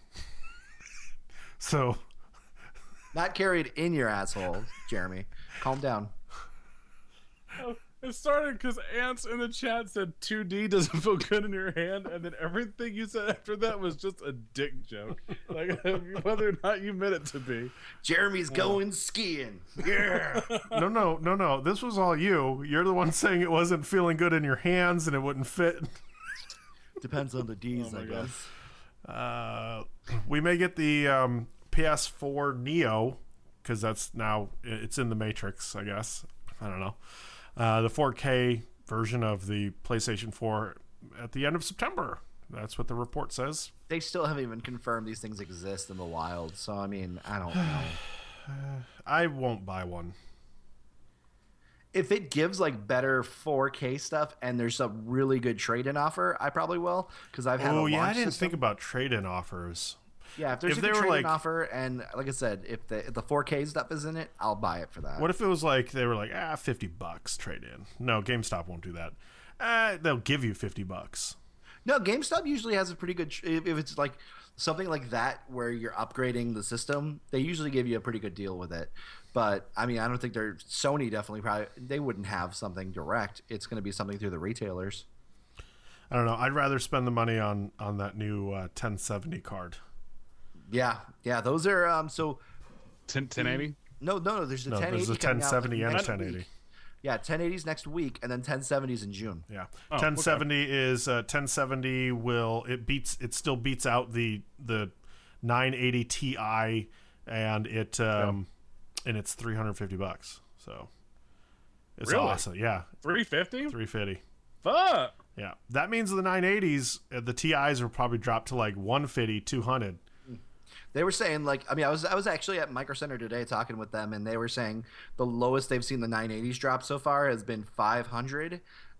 So, Not carried in your asshole, Jeremy. Calm down. It started because Ants in the chat said two D doesn't feel good in your hand, and then everything you said after that was just a dick joke. Like, whether or not you meant it to be. Jeremy's going skiing. Yeah. no, no, no, no. This was all you. You're the one saying it wasn't feeling good in your hands and it wouldn't fit. Depends on the D's, Oh my I God. guess. Uh, we may get the um, P S four Neo, because that's now, it's in the Matrix, I guess. I don't know. Uh, the four K version of the PlayStation four at the end of September. That's what the report says. They still haven't even confirmed these things exist in the wild. So, I mean, I don't know. I won't buy one. If it gives like better four K stuff and there's a really good trade-in offer, I probably will because I've had. Oh, a yeah, I launch didn't system. think about trade-in offers. Yeah, if there's if a they good were, trade-in like- offer, and like I said, if the if the four K stuff is in it, I'll buy it for that. What if it was like, they were like, ah, fifty bucks trade-in? No, GameStop won't do that. Uh, they'll give you fifty bucks. No, GameStop usually has a pretty good. Tr- if if it's like something like that where you're upgrading the system, they usually give you a pretty good deal with it. But I mean, I don't think they're Sony definitely probably they wouldn't have something direct. It's going to be something through the retailers. I don't know. I'd rather spend the money on, on that new uh, ten seventy card. Yeah, yeah, those are um. So ten eighty? no, no, no. There's a No, ten eighty there's a coming ten out seventy and a next ten eighty. week. Yeah, ten eighties next week, and then ten seventies in June. Yeah, Oh, ten seventy is uh, ten seventy will it beats it still beats out the the nine eighty Ti, and it um and it's three hundred fifty bucks. So it's Really? awesome. Yeah, three fifty? three fifty. Fuck! Yeah, that means the nine eighties, uh, the T Is will probably drop to like one fifty, two hundred. They were saying like I mean I was I was actually at Micro Center today talking with them, and they were saying the lowest they've seen the nine eighties drop so far has been five hundred.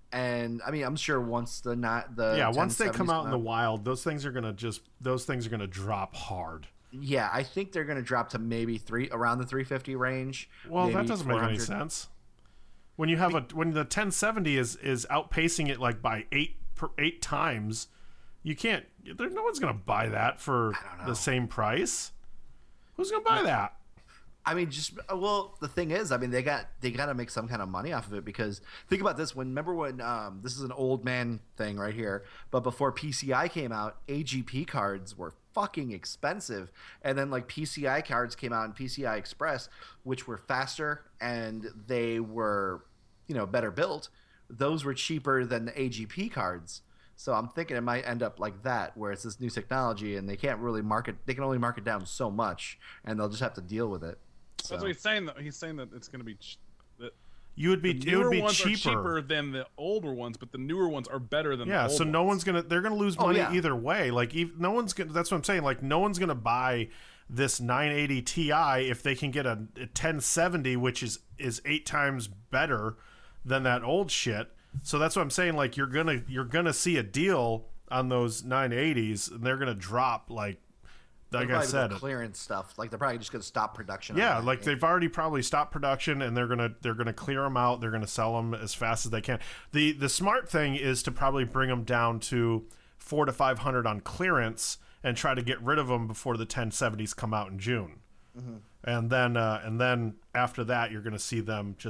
And I mean I'm sure once the not the Yeah, once they come ten seventies out in the wild, those things are gonna just those things are gonna drop hard. yeah, I think they're going to drop to maybe three around the three fifty range. Well, that maybe doesn't make any four hundred. sense. When you have a when the ten seventy is is outpacing it like by eight per, eight times, you can't. There, no one's gonna buy that for the same price. Who's gonna buy that? I mean, just well, the thing is, I mean, they got they got to make some kind of money off of it because think about this. When remember when um, this is an old man thing right here, but before P C I came out, A G P cards were fucking expensive, and then like P C I cards came out and P C I Express, which were faster and they were, you know, better built. Those were cheaper than the A G P cards. So I'm thinking it might end up like that, where it's this new technology and they can't really market. They can only market down so much, and they'll just have to deal with it. So. That's what he's saying. Though he's saying that it's going to be ch- that You would be the it newer would be ones cheaper. are cheaper than the older ones, but the newer ones are better than Yeah, the old so no ones. one's gonna they're gonna lose Oh, money yeah. either way. Like ev- no one's gonna. That's what I'm saying. Like no one's gonna buy this nine eighty Ti if they can get a, a ten seventy, which is is eight times better than that old shit. So that's what I'm saying. Like you're gonna you're gonna see a deal on those nine eighties, and they're gonna drop like like They'll I probably said. do clearance stuff. Like they're probably just going to stop production. Yeah, on that. like they've already probably stopped production, and they're gonna they're gonna clear them out. They're gonna sell them as fast as they can. the The smart thing is to probably bring them down to four to five hundred on clearance, and try to get rid of them before the ten seventies come out in June. Mm-hmm. And then uh, and then after that, you're gonna see them just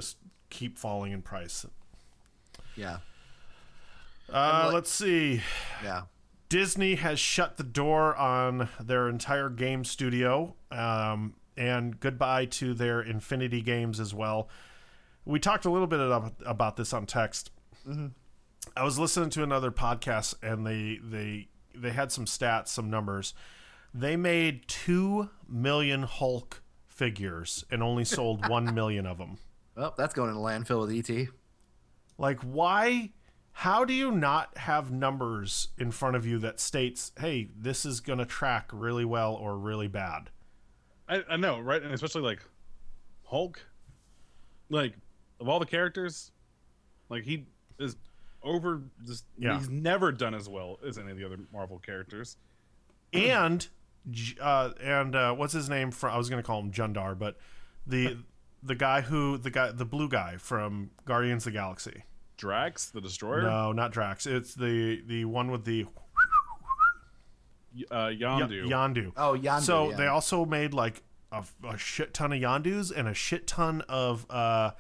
keep falling in price. Yeah. Uh, like- let's see. Yeah. Disney has shut the door on their entire game studio, um, and goodbye to their Infinity games as well. We talked a little bit about, about this on text. Mm-hmm. I was listening to another podcast, and they they they had some stats, some numbers. They made two million Hulk figures and only sold one million of them. Well, that's going in the landfill with E T. Like, why? How do you not have numbers in front of you that states, hey, this is going to track really well or really bad? I, I know, right? And especially like Hulk, like of all the characters, like he is over. Just Yeah. he's never done as well as any of the other Marvel characters. And J- uh, and uh, what's his name? From I was going to call him Jundar, but the the guy who the guy the blue guy from Guardians of the Galaxy. Drax, the Destroyer, No, not Drax. It's the the one with the uh, y- Yondu. Yondu. Oh, Yondu, So yeah. they also made like a, a shit ton of Yondus and a shit ton of uh,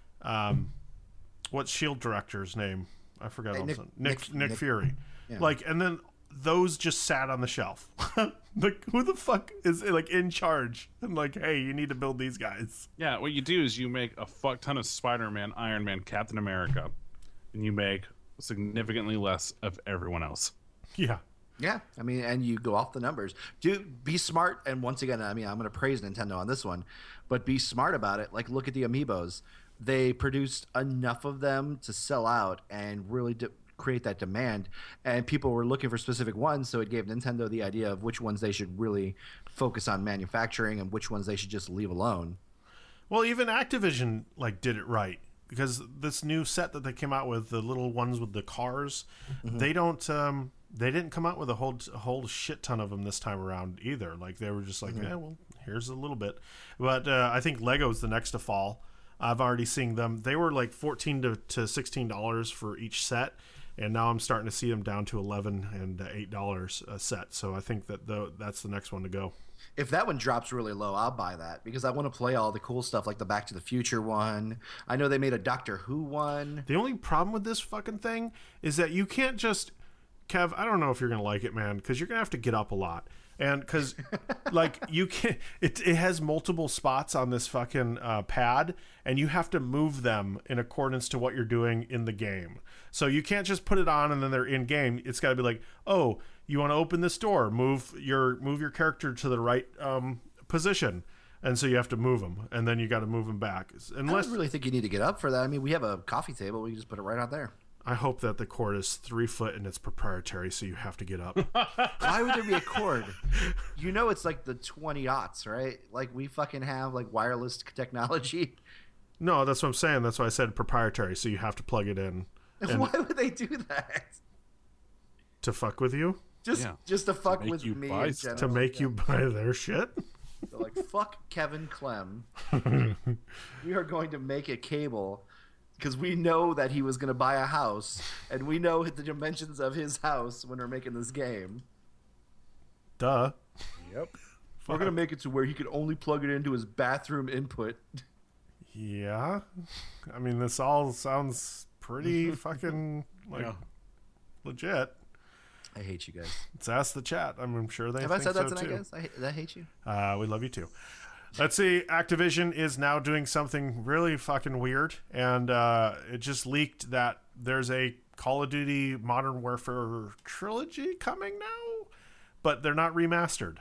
um, what's Shield director's name? I forgot. all of a Nick- sudden. Nick, Nick- Nick Nick- Fury. yeah. Like, and then those just sat on the shelf. Like, who the fuck is like in charge? And like, hey, you need to build these guys. Yeah, what you do is you make a fuck ton of Spider-Man, Iron Man, Captain America, and you make significantly less of everyone else. Yeah. Yeah, I mean, and you go off the numbers. Do be smart, and once again, I mean, I'm going to praise Nintendo on this one, but be smart about it. Like, look at the Amiibos; they produced enough of them to sell out and really de- create that demand, and people were looking for specific ones. So it gave Nintendo the idea of which ones they should really focus on manufacturing and which ones they should just leave alone. Well, even Activision like did it right, because this new set that they came out with, the little ones with the cars, Mm-hmm. they don't um they didn't come out with a whole a whole shit ton of them this time around either. Like, they were just like, Mm-hmm. yeah, well, here's a little bit. But uh, I think Lego's the next to fall. I've already seen them. They were like fourteen to, to sixteen dollars for each set, and now I'm starting to see them down to eleven and uh, eight dollars a set. So I think that the, that's the next one to go. If that one drops really low, I'll buy that because I want to play all the cool stuff like the Back to the Future one. I know they made a Doctor Who one. The only problem with this fucking thing is that you can't just, Kev, I don't know if you're gonna like it, man, because you're gonna have to get up a lot, and because like you can, it it has multiple spots on this fucking uh, pad, and you have to move them in accordance to what you're doing in the game. So you can't just put it on and then they're in game. It's got to be like, oh, you want to open this door, move your move your character to the right um, position, and so you have to move them, and then you got to move them back. I Unless don't really think you need to get up for that. I mean, we have a coffee table. We can just put it right out there. I hope that the cord is three foot and it's proprietary, so you have to get up. Why would there be a cord? You know it's like the twenty aughts, right? Like we fucking have like wireless technology. No, that's what I'm saying. That's why I said proprietary, so you have to plug it in and Why would they do that? to fuck with you, Just Yeah. just to fuck make with you me buy in stuff. to general. make you buy their shit. They're like, fuck Kevin Clem. We are going to make a cable because we know that he was going to buy a house, and we know the dimensions of his house when we're making this game. Duh. Yep. We're going to make it to where he could only plug it into his bathroom input. Yeah. I mean, this all sounds pretty fucking like Yeah. legit. I hate you guys. Let's ask the chat. I'm, I'm sure they Have I think said that so tonight, too. guys? I, hate- I hate you. Uh, we love you too. Let's see. Activision is now doing something really fucking weird, and uh, it just leaked that there's a Call of Duty Modern Warfare trilogy coming now, but they're not remastered.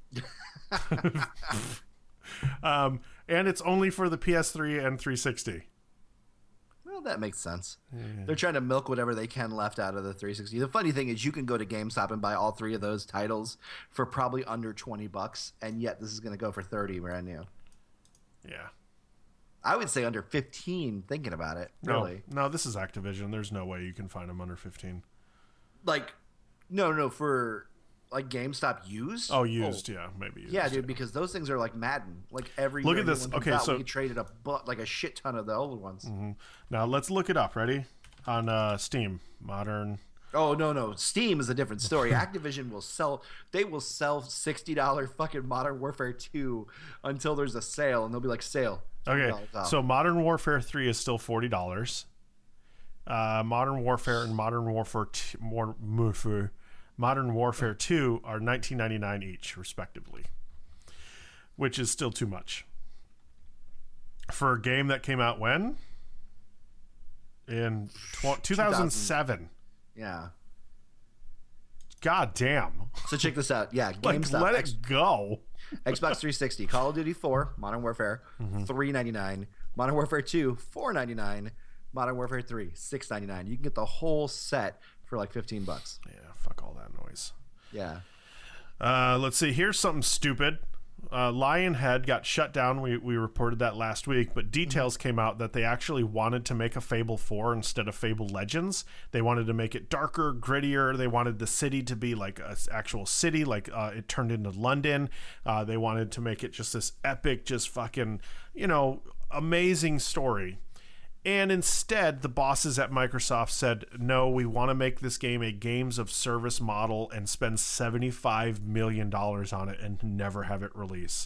um, and it's only for the P S three and three sixty. Well, that makes sense. They're trying to milk whatever they can left out of the three sixty. The funny thing is you can go to GameStop and buy all three of those titles for probably under twenty bucks, and yet this is going to go for thirty brand new. Yeah. I would say under fifteen thinking about it, really. No, no, this is Activision. There's no way you can find them under fifteen. Like, no, no, for like GameStop used? Oh, used, yeah, maybe used. Yeah, dude, because those things are like Madden. Like every Look year at this. new one comes Okay, out, so- we traded a bu- like a shit ton of the old ones. Now let's look it up. Ready? On uh, Steam, Modern. Oh no, no, Steam is a different story. Activision will sell. They will sell sixty dollar fucking Modern Warfare two until there's a sale, and they'll be like, sale Okay, twenty dollars off. so Modern Warfare three is still forty dollars. Uh, Modern Warfare and Modern Warfare t- more, Warfare, Modern Warfare two are nineteen ninety-nine each, respectively, which is still too much for a game that came out when in tw- two thousand seven. Yeah. God damn! So check this out. Yeah, Like, GameStop. let X- it go. Xbox three sixty, Call of Duty four, Modern Warfare, Mm-hmm. three ninety-nine, Modern Warfare two, four ninety-nine, Modern Warfare three, six ninety-nine. You can get the whole set for like fifteen bucks. Yeah, fuck all that noise. Yeah. Uh, let's see. Here's something stupid. Uh, Lionhead got shut down. We we reported that last week, but details came out that they actually wanted to make a Fable four instead of Fable Legends. They wanted to make it darker, grittier. They wanted the city to be like an actual city, like uh, it turned into London. Uh, they wanted to make it just this epic, just fucking, you know, amazing story. And instead, the bosses at Microsoft said, no, we want to make this game a games of service model and spend seventy-five million dollars on it and never have it release.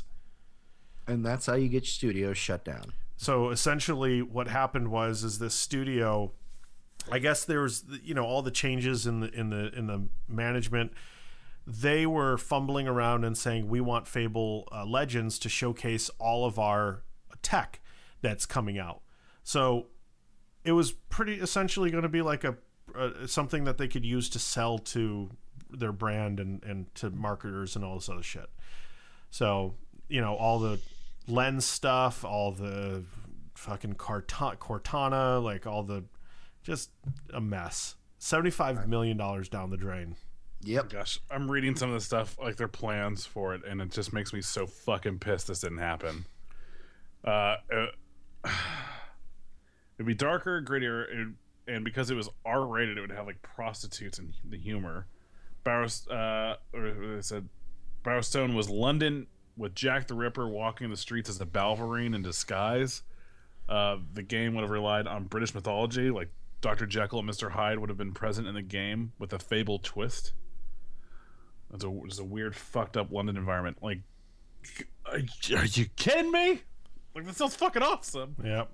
And that's how you get your studio shut down. So essentially what happened was is this studio, I guess there was, you know, all the changes in the in the in the management. They were fumbling around and saying, we want Fable uh, Legends to showcase all of our tech that's coming out. So it was pretty essentially going to be like a uh, something that they could use to sell to their brand and, and to marketers and all this other shit. So, you know, all the lens stuff, all the fucking Corta- Cortana, like all the, just a mess. seventy-five million dollars down the drain. Yep. Gosh, I'm reading some of the stuff, like their plans for it, and it just makes me so fucking pissed this didn't happen. Uh, uh it'd be darker, grittier, it, and because it was R-rated, it would have like prostitutes and the humor. Barrows, uh, or they said Barrowstone was London with Jack the Ripper walking the streets as a Balverine in disguise. Uh, the game would have relied on British mythology, like Doctor Jekyll and Mister Hyde would have been present in the game with a Fable twist. It's a, it's a weird, fucked up London environment. Like, are, are you kidding me? Like, this sounds fucking awesome. Yep.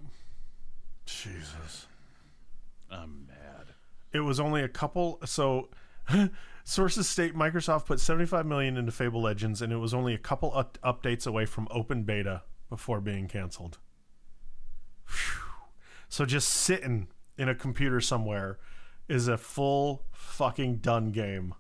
Jesus. I'm mad. It was only a couple. So sources state Microsoft put seventy-five million dollars into Fable Legends, and it was only a couple up- updates away from open beta before being canceled. Whew. So just sitting in a computer somewhere is a full fucking done game.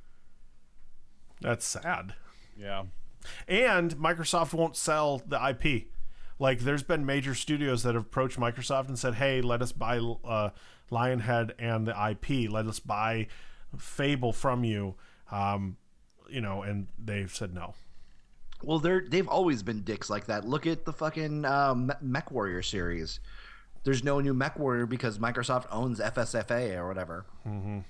That's sad. Yeah. And Microsoft won't sell the I P. Like, there's been major studios that have approached Microsoft and said, hey, let us buy uh, Lionhead and the I P. Let us buy Fable from you. Um, you know, and they've said no. Well, they're they've always been dicks like that. Look at the fucking um, Mech Warrior series. There's no new Mech Warrior because Microsoft owns F S F A or whatever. Mm-hmm.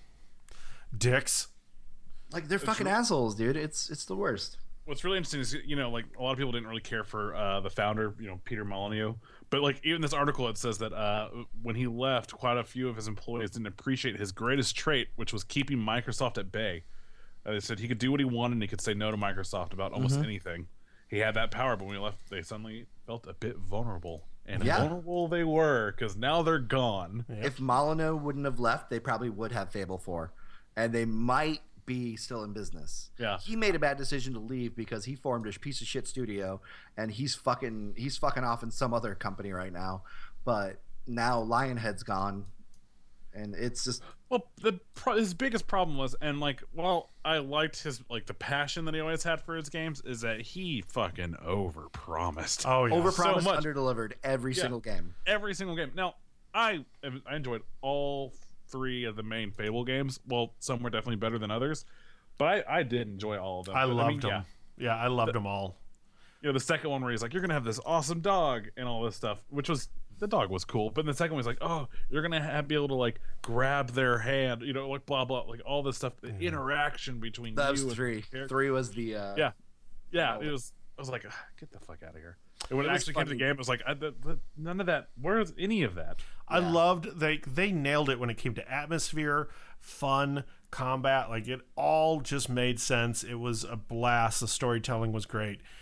Dicks. Like, they're fucking assholes, dude. It's it's the worst. What's really interesting is, you know, like, a lot of people didn't really care for uh, the founder, you know, Peter Molyneux. But, like, even this article, it says that uh, when he left, quite a few of his employees didn't appreciate his greatest trait, which was keeping Microsoft at bay. Uh, they said he could do what he wanted and he could say no to Microsoft about almost Mm-hmm. anything. He had that power, but when he left, they suddenly felt a bit vulnerable. And Yeah. vulnerable they were, because now they're gone. Yep. If Molyneux wouldn't have left, they probably would have Fable four. And they might be still in business. Yeah. He made a bad decision to leave because he formed a piece of shit studio and he's fucking he's fucking off in some other company right now. But now Lionhead's gone and it's just Well, the pro- his biggest problem was, and like, while I liked his like the passion that he always had for his games, is that he fucking overpromised. Oh, yeah. overpromised, so much. underdelivered every Yeah. single game. Every single game. Now, I I enjoyed all three of the main Fable games. Well, some were definitely better than others, but I, I did enjoy all of them. I But, loved mean, them. Yeah. Yeah, I loved them all. You know, the second one where he's like, "You're gonna have this awesome dog" and all this stuff, which was the dog was cool. But the second one was like, "Oh, you're gonna have, be able to like grab their hand," you know, like blah blah, like all this stuff. The interaction between That you was and three. the character. Three was the uh Yeah, yeah. Oh. It was. I was like, "Ugh, get the fuck out of here. And when it, It was actually came to the funny. game, it was like, I, the, the, none of that. Where's any of that? I loved they they nailed it when it came to atmosphere, fun, combat. Like, it all just made sense. It was a blast. The storytelling was great.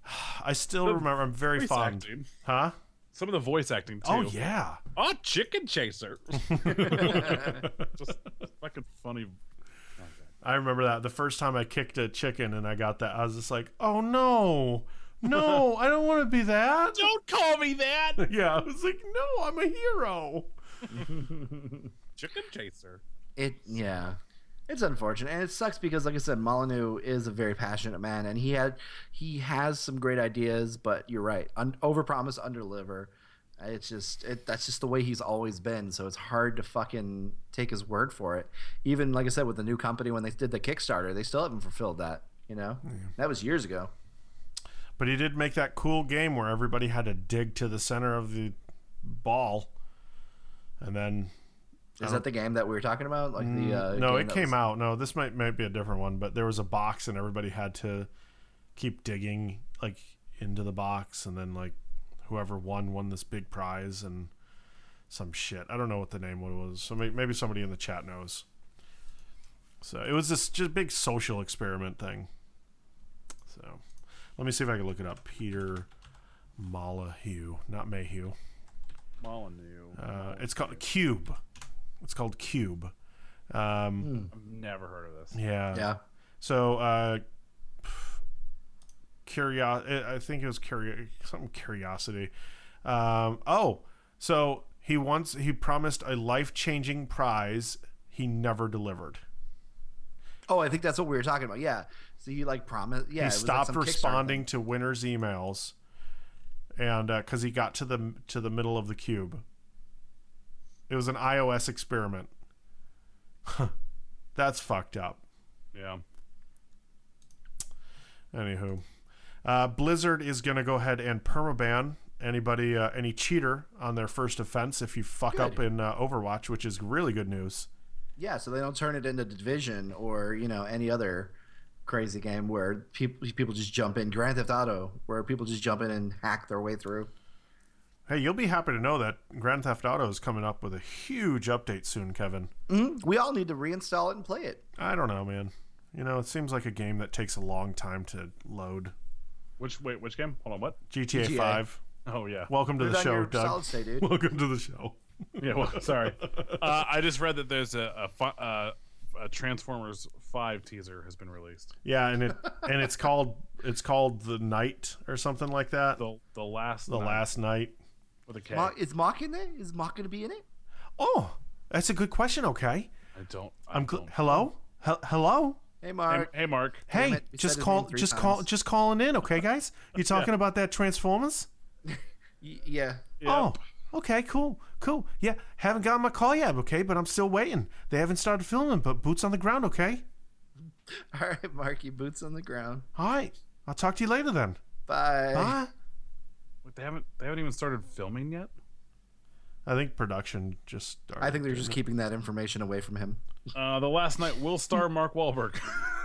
I still The remember. I'm very voice fond. acting. Huh? Some of the voice acting too. Oh yeah. Oh, Chicken Chaser. Just fucking funny. I remember that the first time I kicked a chicken and I got that, I was just like, oh no, no, I don't want to be that. Don't call me that. Yeah, I was like, no, I'm a hero. Chicken Chaser. It yeah, it's unfortunate, and it sucks because, like I said, Molyneux is a very passionate man, and he had he has some great ideas. But you're right, Un- overpromise, underdeliver. It's just it, that's just the way he's always been. So it's hard to fucking take his word for it. Even like I said, with the new company when they did the Kickstarter, they still haven't fulfilled that. You know, yeah. That was years ago. But he did make that cool game where everybody had to dig to the center of the ball, and then. Is that the game that we were talking about? Like the uh, no, game it came was... out. No, this might might be a different one. But there was a box, and everybody had to keep digging like into the box, and then like whoever won won this big prize and some shit. I don't know what the name was. So maybe somebody in the chat knows. So it was this just big social experiment thing. So let me see if I can look it up. Peter Molyneux, not Mayhew. Molyneux. Uh, it's called Cube. It's called Cube. Um, I've never heard of this. Yeah. Yeah. So, uh, curiosity. I think it was curio- something curiosity. Um, oh, so he once he promised a life-changing prize. He never delivered. Oh, I think that's what we were talking about. Yeah. So he like promised. Yeah. He it was stopped like some responding Kickstarter to winners' emails, and because uh, he got to the to the middle of the cube. It was an iOS experiment. That's fucked up. Yeah. Anywho, uh, Blizzard is going to go ahead and permaban anybody, uh, any cheater on their first offense if you fuck Good. up in uh, Overwatch, which is really good news. Yeah, so they don't turn it into Division or, you know, any other crazy game where people people just jump in. Grand Theft Auto, where people just jump in and hack their way through. Hey, you'll be happy to know that Grand Theft Auto is coming up with a huge update soon, Kevin. Mm-hmm. We all need to reinstall it and play it. I don't know, man. You know, it seems like a game that takes a long time to load. Which wait, which game? Hold on, what? G T A, G T A. five. Oh yeah. Welcome to Put the it on show, your Doug. solid state, dude. Welcome to the show. Yeah, well, sorry. Uh, I just read that there's a a, fi- uh, a Transformers five teaser has been released. Yeah, and it and it's called it's called The Night or something like that. The the last The night last night. with a K. Mock, is Mock in there? Is Mock going to be in it? Oh, that's a good question. Okay, I don't. I I'm. Gl- don't. hello, Hel- hello. Hey, Hey, Mark. hey, Mark. Hey, it, we just said his call, name three just call, times. just calling in. Okay, guys, you talking about that Transformers? Y- yeah. Oh, okay, cool, cool. Yeah, haven't gotten my call yet. Okay, but I'm still waiting. They haven't started filming, but boots on the ground. Okay. All right, Marky. Boots on the ground. All right. I'll talk to you later then. Bye. Bye. Wait, they haven't they haven't even started filming yet. I think production just started. I think they're just keeping that information away from him. Uh, the last night will star Mark Wahlberg.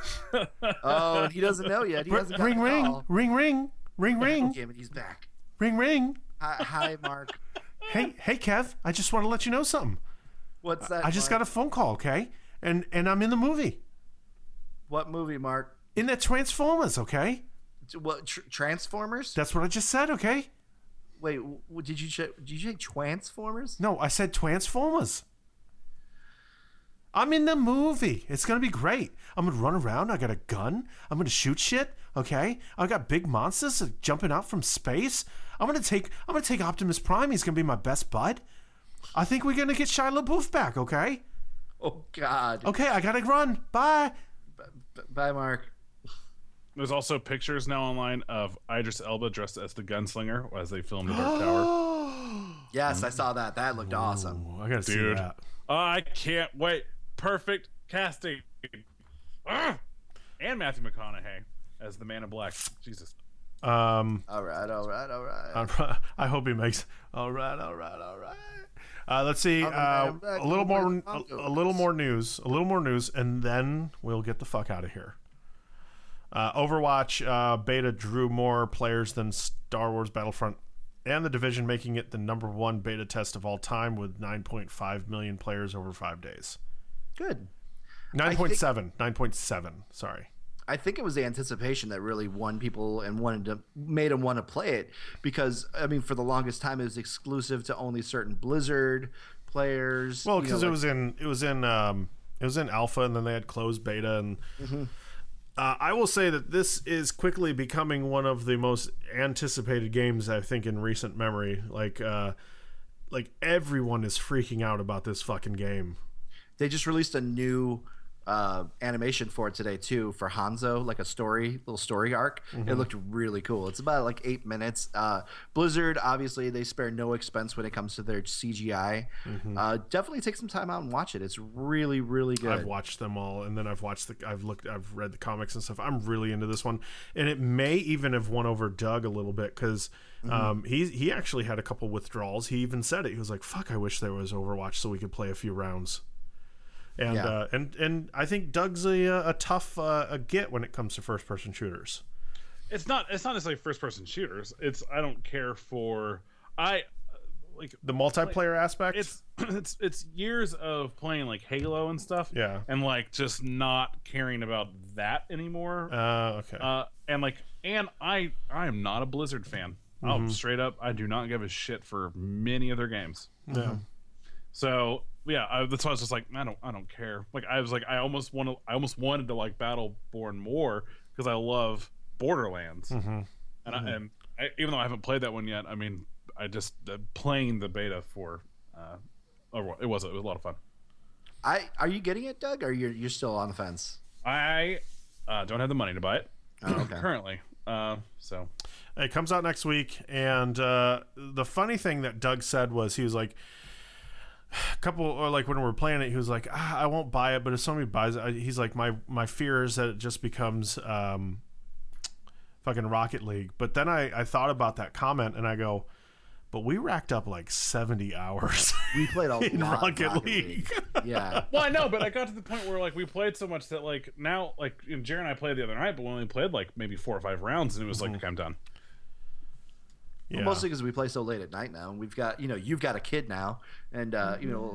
Oh, and he doesn't know yet. He hasn't got ring, the ring, call. ring, ring, ring, ring, Damn it, he's back. ring, ring. Hi, hi, Mark. Hey, hey, Kev. I just want to let you know something. What's that? I just Mark? got a phone call. Okay, and and I'm in the movie. What movie, Mark? In that Transformers. Okay, What tr- Transformers? that's what I just said. Okay. Wait, w- did you ch- did you say Transformers? No, I said Transformers. I'm in the movie. It's gonna be great. I'm gonna run around. I got a gun. I'm gonna shoot shit. Okay. I got big monsters jumping out from space. I'm gonna take. I'm gonna take Optimus Prime. He's gonna be my best bud. I think we're gonna get Shia LaBeouf back. Okay. Oh God. Okay. I gotta run. Bye. B- b- bye, Mark. There's also pictures now online of Idris Elba dressed as the gunslinger as they filmed the Dark Tower. Yes, I saw that. That looked awesome. Ooh, I gotta see Dude. that. I can't wait. Perfect casting. Ah! And Matthew McConaughey as the Man in Black. Jesus. Um. All right, all right, all right. I'm pro- I hope he makes. All right, all right, all right. Uh, let's see. I'm a Uh, man back a little more. over the A, Congo. a little more news. A little more news, and then we'll get the fuck out of here. Uh, Overwatch uh, beta drew more players than Star Wars Battlefront and The Division, making it the number one beta test of all time with nine point five million players over five days. Good. nine point seven. nine point seven. Sorry. I think it was the anticipation that really won people and wanted to made them want to play it, because I mean, for the longest time it was exclusive to only certain Blizzard players. Well, because you know, it like, was in it was in um, it was in alpha, and then they had closed beta, and mm-hmm. uh, I will say that this is quickly becoming one of the most anticipated games I think in recent memory. Like, uh, like everyone is freaking out about this fucking game. They just released a new uh, animation for it today too, for Hanzo, like a story, little story arc. Mm-hmm. It looked really cool. It's about like eight minutes. Uh, Blizzard, obviously, they spare no expense when it comes to their C G I. Mm-hmm. Uh, definitely take some time out and watch it. It's really, really good. I've watched them all, and then I've watched the, I've looked, I've read the comics and stuff. I'm really into this one, and it may even have won over Doug a little bit because mm-hmm. um, he he actually had a couple withdrawals. He even said it. He was like, "Fuck, I wish there was Overwatch so we could play a few rounds." And, yeah. uh, and and I think Doug's a, a tough uh, a get when it comes to first person shooters. It's not it's not necessarily first person shooters. It's I don't care for I like the multiplayer like, aspect. It's it's it's years of playing like Halo and stuff. Yeah, and like just not caring about that anymore. Uh, okay. Uh, and like and I I am not a Blizzard fan. Mm-hmm. Oh, straight up, I do not give a shit for many of their games. Yeah. So. Yeah, I, that's why I was just like, I don't, I don't care. Like, I was like, I almost want to, I almost wanted to like Battleborn more because I love Borderlands, mm-hmm. and, mm-hmm. I, and I, even though I haven't played that one yet, I mean, I just uh, playing the beta for, uh, Overwatch, it was it was a lot of fun. I are you getting it, Doug? Or you're you're still on the fence? I uh, don't have the money to buy it oh, okay. currently, uh, so it comes out next week. And uh, the funny thing that Doug said was he was like. A couple or like when we were playing it, he was like, ah, I won't buy it, but if somebody buys it, he's like, my my fear is that it just becomes um fucking Rocket League. But then I I thought about that comment and I go, but we racked up like seventy hours. We played a in lot Rocket, Rocket League. League. Yeah. Well, I know, but I got to the point where like we played so much that like now like you know, Jared and I played the other night, but we only played like maybe four or five rounds, and it was like, mm-hmm. okay, I'm done. Yeah. Well, mostly because we play so late at night now, and we've got, you know, you've got a kid now, and uh, you know,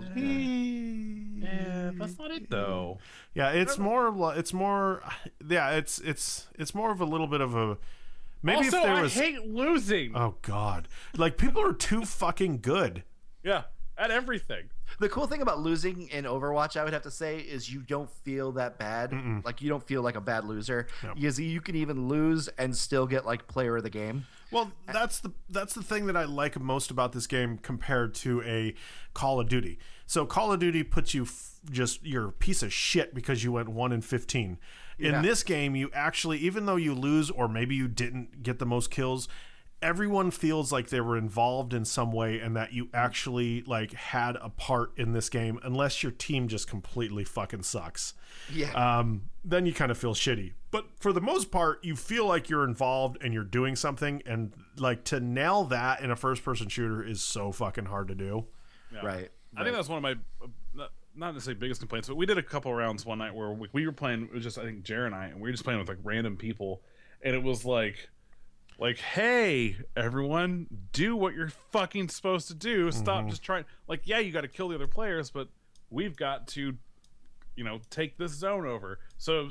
yeah, yeah that's not it though. Yeah, it's more, it's more, yeah, it's it's it's more of a little bit of a maybe also, if there was. I hate losing. Oh God, like people are too fucking good. Yeah, at everything. The cool thing about losing in Overwatch, I would have to say, is you don't feel that bad. Mm-mm. Like you don't feel like a bad loser no. because you can even lose and still get like player of the game. Well, that's the that's the thing that I like most about this game compared to a Call of Duty. So Call of Duty puts you f- just you're a piece of shit because you went one in fifteen. In yeah. this game, you actually, even though you lose or maybe you didn't get the most kills, everyone feels like they were involved in some way and that you actually like had a part in this game, unless your team just completely fucking sucks. Yeah. Um, then you kind of feel shitty. But for the most part, you feel like you're involved and you're doing something, and like to nail that in a first-person shooter is so fucking hard to do. Yeah. Right. I think that's one of my uh, not necessarily biggest complaints, but we did a couple rounds one night where we, we were playing. It was just I think Jared and I, and we were just playing with like random people, and it was like. Like, hey, everyone, do what you're fucking supposed to do. Stop mm-hmm. just trying. Like, yeah, you got to kill the other players, but we've got to, you know, take this zone over. So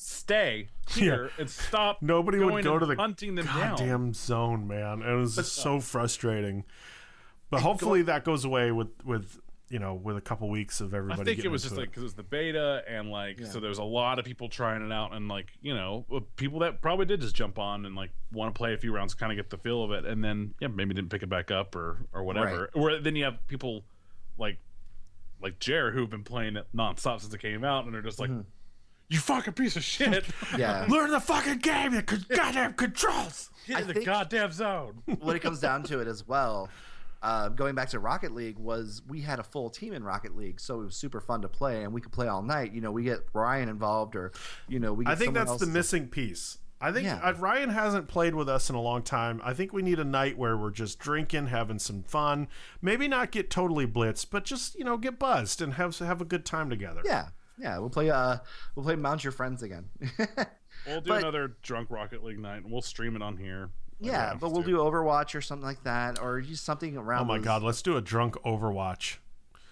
stay here yeah. and stop. Nobody would go to the hunting them goddamn down. zone, man. It was but, so frustrating. But hopefully that goes away with with. You know, with a couple weeks of everybody. I think it was just it. like because it was the beta, and like yeah. so there's a lot of people trying it out, and like you know people that probably did just jump on and like want to play a few rounds, kind of get the feel of it, and then yeah maybe didn't pick it back up or or whatever. Right. Or then you have people like like Jared who've been playing it nonstop since it came out, and they're just like, mm-hmm. you fucking piece of shit. Yeah, learn the fucking game, the goddamn controls. Get in the goddamn zone. When it comes down to it as well. Uh, going back to Rocket League, was we had a full team in Rocket League, so it was super fun to play, and we could play all night. You know, we get Ryan involved, or you know, we. Get I think that's else the missing piece. I think yeah. uh, Ryan hasn't played with us in a long time. I think we need a night where we're just drinking, having some fun. Maybe not get totally blitzed, but just you know get buzzed and have have a good time together. Yeah, yeah. We'll play. Uh, we'll play Mount Your Friends again. We'll do but, another drunk Rocket League night, and we'll stream it on here. Yeah, but we'll to. do Overwatch or something like that, or just something around. Oh my those... God, let's do a drunk Overwatch.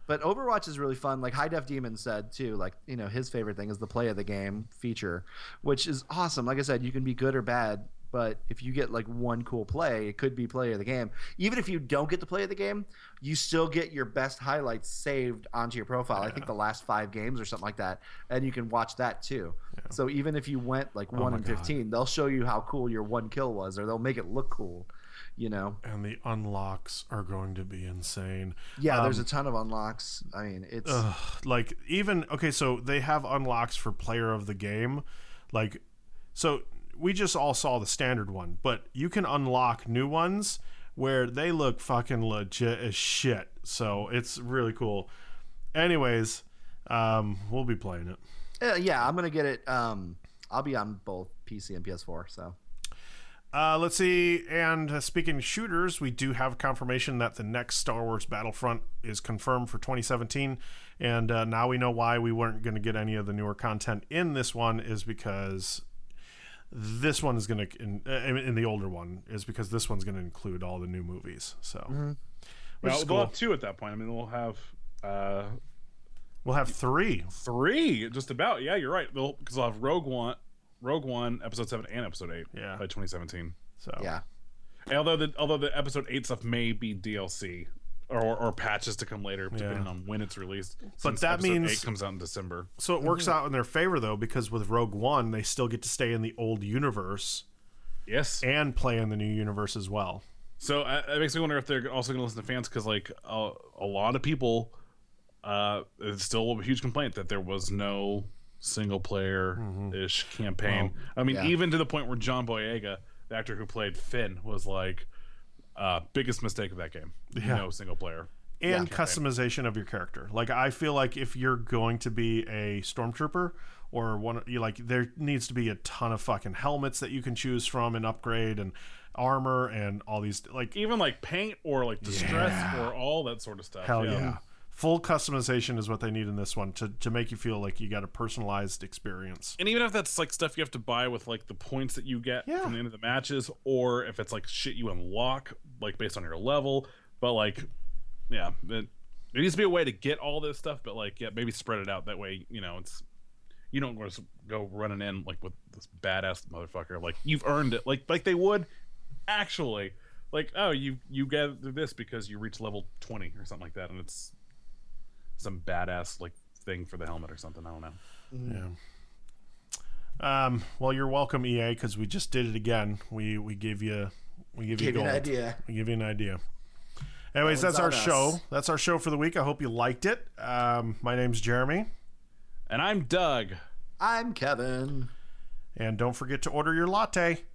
But Overwatch is really fun. Like High Def Demon said too, like, you know, his favorite thing is the play of the game feature, which is awesome. Like I said, you can be good or bad, but if you get like one cool play, it could be play of the game. Even if you don't get the play of the game, you still get your best highlights saved onto your profile. Yeah. I think the last five games or something like that, and you can watch that too. Yeah. So even if you went like one and fifteen, they'll show you how cool your one kill was, or they'll make it look cool. You know, and the unlocks are going to be insane. Yeah, um, there's a ton of unlocks. I mean, it's uh, like even okay. So they have unlocks for player of the game, like so. We just all saw the standard one, but you can unlock new ones where they look fucking legit as shit. So it's really cool. Anyways, um, we'll be playing it. Uh, yeah, I'm gonna get it. Um, I'll be on both P C and P S four. So. Uh, let's see. And uh, speaking of shooters, we do have confirmation that the next Star Wars Battlefront is confirmed for twenty seventeen. And uh, now we know why we weren't going to get any of the newer content in this one is because this one is going to, in, in the older one, is because this one's going to include all the new movies. So, mm-hmm. Well, we'll cool. have two at that point. I mean, we'll have... Uh, we'll have three. Three, just about. Yeah, you're right. Because we'll, we'll have Rogue One. Rogue One, Episode Seven, and Episode Eight. Yeah. By twenty seventeen. So yeah. And although the although the Episode Eight stuff may be D L C or or patches to come later, depending yeah. on when it's released. But that Episode means Eight comes out in December. So it works mm-hmm. out in their favor though, because with Rogue One, they still get to stay in the old universe. Yes. And play in the new universe as well. So uh, it makes me wonder if they're also going to listen to fans because like uh, a lot of people, uh, it's still a huge complaint that there was no single player ish mm-hmm. campaign. Well, I mean, yeah. even to the point where John Boyega, the actor who played Finn, was like, uh, biggest mistake of that game. Yeah. No single player. And yeah. customization of your character. Like, I feel like if you're going to be a stormtrooper or one, you like, there needs to be a ton of fucking helmets that you can choose from and upgrade and armor and all these, like, even like paint or like distress yeah. or all that sort of stuff. Hell yeah. yeah. Full customization is what they need in this one to, to make you feel like you got a personalized experience. And even if that's like stuff you have to buy with like the points that you get yeah. from the end of the matches, or if it's like shit you unlock like based on your level, but like, yeah, it, there needs to be a way to get all this stuff, but like, yeah, maybe spread it out that way. You know, it's you don't just go running in like with this badass motherfucker. Like you've earned it, like like they would actually. Like, oh, you you get this because you reach level twenty or something like that, and it's some badass like thing for the helmet or something. I don't know. Yeah. Um. Well, you're welcome, E A, because we just did it again. We we gave you we give you, you an idea. We give you an idea. Anyways, that's our us. show. That's our show for the week. I hope you liked it. Um. My name's Jeremy, and I'm Doug. I'm Kevin. And don't forget to order your latte.